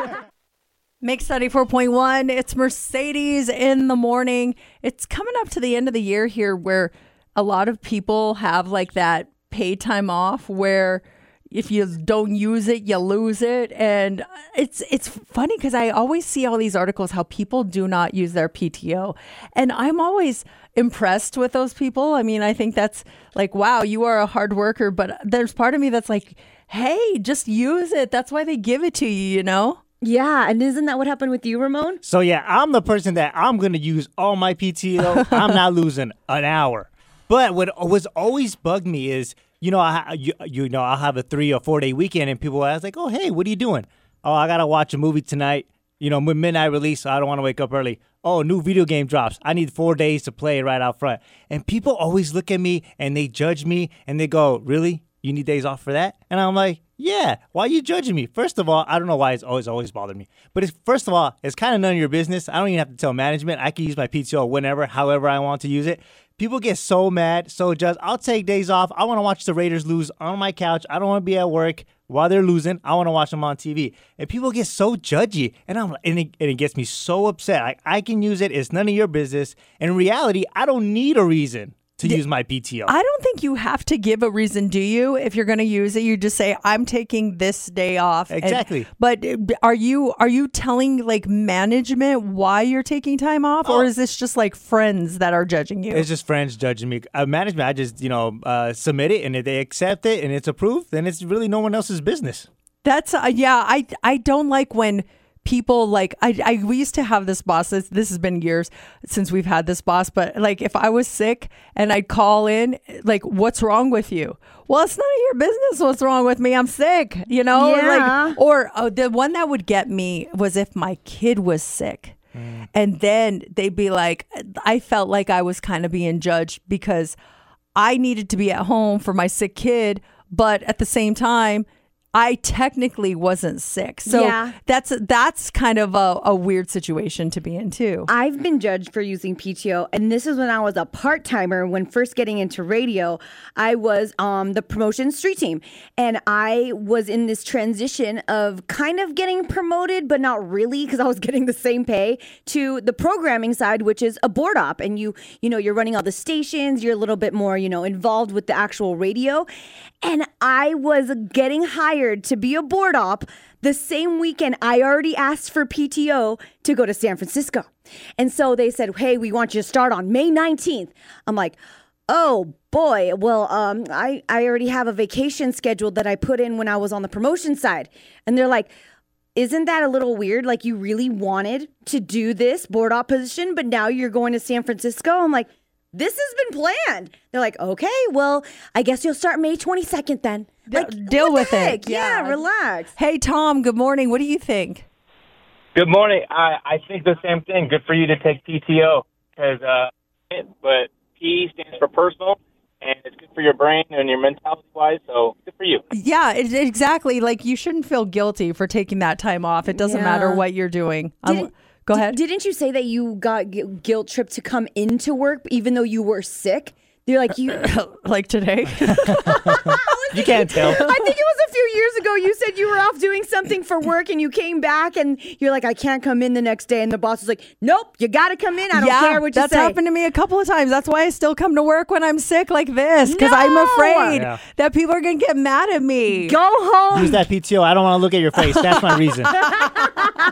Mix ninety-four point one. It's Mercedes in the morning. It's coming up to the end of the year here where a lot of people have like that paid time off where if you don't use it, you lose it. And it's it's funny because I always see all these articles how people do not use their P T O. And I'm always impressed with those people. I mean, I think that's like, wow, you are a hard worker. But there's part of me that's like, hey, just use it. That's why they give it to you, you know? Yeah, and isn't that what happened with you, Ramon? So yeah, I'm the person that I'm gonna use all my P T O. I'm not losing an hour. But what what's always bugged me is, you know, I you, you know, I'll have a three or four day weekend, and people ask like, "Oh, hey, what are you doing?" "Oh, I gotta watch a movie tonight. You know, midnight release, so I don't want to wake up early." "Oh, new video game drops. I need four days to play it right out front." And people always look at me and they judge me and they go, "Really? You need days off for that?" And I'm like, yeah, why are you judging me? First of all, I don't know why it's always always bothered me. But it's, first of all, it's kind of none of your business. I don't even have to tell management. I can use my P T O whenever, however I want to use it. People get so mad, so judged. I'll take days off. I want to watch the Raiders lose on my couch. I don't want to be at work while they're losing. I want to watch them on T V. And people get so judgy, and I'm and it, and it gets me so upset. Like, I can use it. It's none of your business. In reality, I don't need a reason to use my P T O. I don't think you have to give a reason, do you? If you're going to use it, you just say, "I'm taking this day off." And- Exactly. but are you are you telling like management why you're taking time off, or is this just like friends that are judging you? It's just friends judging me. Uh, management, I just, you know, uh, submit it, and if they accept it and it's approved, then it's really no one else's business. That's uh, yeah. I I don't like when people like I, I we used to have this boss. This, this has been years since we've had this boss, but like if I was sick and I'd call in, like, "What's wrong with you?" Well, it's none of your business what's wrong with me. I'm sick, you know. Yeah. Like, or uh, the one that would get me was if my kid was sick, and then they'd be like, I felt like I was kind of being judged because I needed to be at home for my sick kid, but at the same time, I technically wasn't sick. So Yeah. that's that's kind of a, a weird situation to be in too. I've been judged for using P T O, and this is when I was a part-timer. When first getting into radio, I was on the promotion street team, and I was in this transition of kind of getting promoted, but not really, because I was getting the same pay, to the programming side, which is a board op, and you you know you're running all the stations, you're a little bit more you know involved with the actual radio, and I was getting hired to be a board op. The same weekend, I already asked for P T O to go to San Francisco. And so they said, "Hey, we want you to start on May nineteenth. I'm like, "Oh boy, well, um, I, I already have a vacation scheduled that I put in when I was on the promotion side." And they're like, "Isn't that a little weird? Like, you really wanted to do this board op position, but now you're going to San Francisco?" I'm like, "This has been planned." They're like, "Okay, well, I guess you'll start May twenty-second then." Like, Deal what with the it. heck? Yeah, relax. Hey, Tom, good morning. What do you think? Good morning. I, I think the same thing. Good for you to take P T O because, uh, but P stands for personal, and it's good for your brain and your mentality wise. So good for you. Yeah, it, exactly. Like, you shouldn't feel guilty for taking that time off. It doesn't Yeah. matter what you're doing. Um, Didn't- go di- ahead. Didn't you say that you got gu- guilt tripped to come into work even though you were sick? They're like, you like today? You can't tell. I think it was a few years ago. You said you were off doing something for work and you came back and you're like, "I can't come in the next day." And the boss was like, "Nope, you got to come in. I don't yeah, care what you that's say." happened to me a couple of times. That's why I still come to work when I'm sick like this, because I'm No! afraid Yeah. that people are going to get mad at me. Go home. Use that P T O. I don't want to look at your face. That's my reason.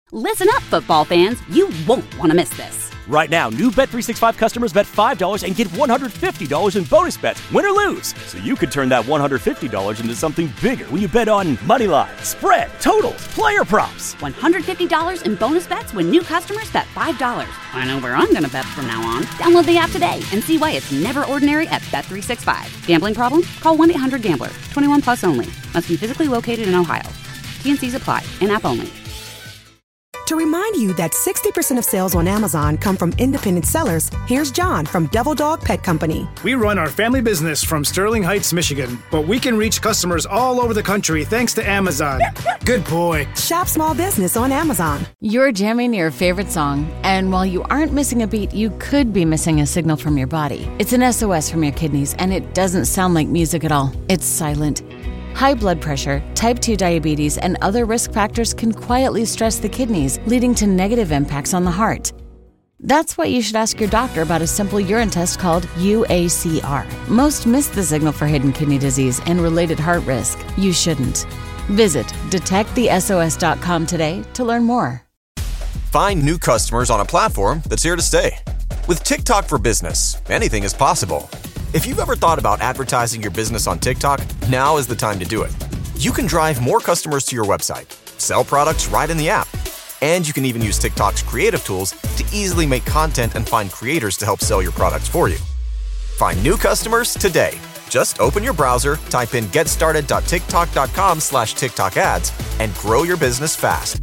Listen up, football fans. You won't want to miss this. Right now, new Bet three sixty-five customers bet five dollars and get one hundred fifty dollars in bonus bets, win or lose. So you could turn that one hundred fifty dollars into something bigger when you bet on money line, spread, totals, player props. one hundred fifty dollars in bonus bets when new customers bet five dollars. I know where I'm going to bet from now on. Download the app today and see why it's never ordinary at Bet three sixty-five. Gambling problem? Call one eight hundred gambler. twenty-one plus only. Must be physically located in Ohio. T and C's apply. In-app only. To remind you that sixty percent of sales on Amazon come from independent sellers, here's John from Devil Dog Pet Company. We run our family business from Sterling Heights, Michigan, but we can reach customers all over the country thanks to Amazon. Good boy. Shop small business on Amazon. You're jamming your favorite song, and while you aren't missing a beat, you could be missing a signal from your body. It's an S O S from your kidneys, and it doesn't sound like music at all. It's silent. High blood pressure, type two diabetes, and other risk factors can quietly stress the kidneys, leading to negative impacts on the heart. That's why you should ask your doctor about a simple urine test called U A C R. Most miss the signal for hidden kidney disease and related heart risk. You shouldn't. Visit detect the S O S dot com today to learn more. Find new customers on a platform that's here to stay. With TikTok for Business, anything is possible. If you've ever thought about advertising your business on TikTok, now is the time to do it. You can drive more customers to your website, sell products right in the app, and you can even use TikTok's creative tools to easily make content and find creators to help sell your products for you. Find new customers today. Just open your browser, type in getstarted.tiktok.com slash TikTok ads, and grow your business fast.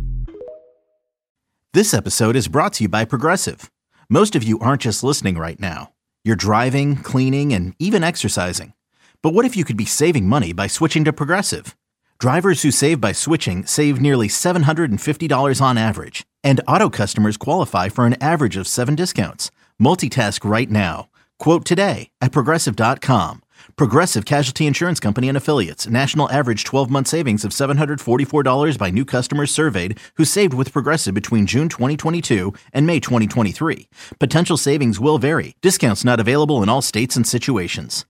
This episode is brought to you by Progressive. Most of you aren't just listening right now. You're driving, cleaning, and even exercising. But what if you could be saving money by switching to Progressive? Drivers who save by switching save nearly seven hundred fifty dollars on average. And auto customers qualify for an average of seven discounts. Multitask right now. Quote today at Progressive dot com. Progressive Casualty Insurance Company and Affiliates. National average twelve-month savings of seven hundred forty-four dollars by new customers surveyed who saved with Progressive between June twenty twenty-two and May twenty twenty-three. Potential savings will vary. Discounts not available in all states and situations.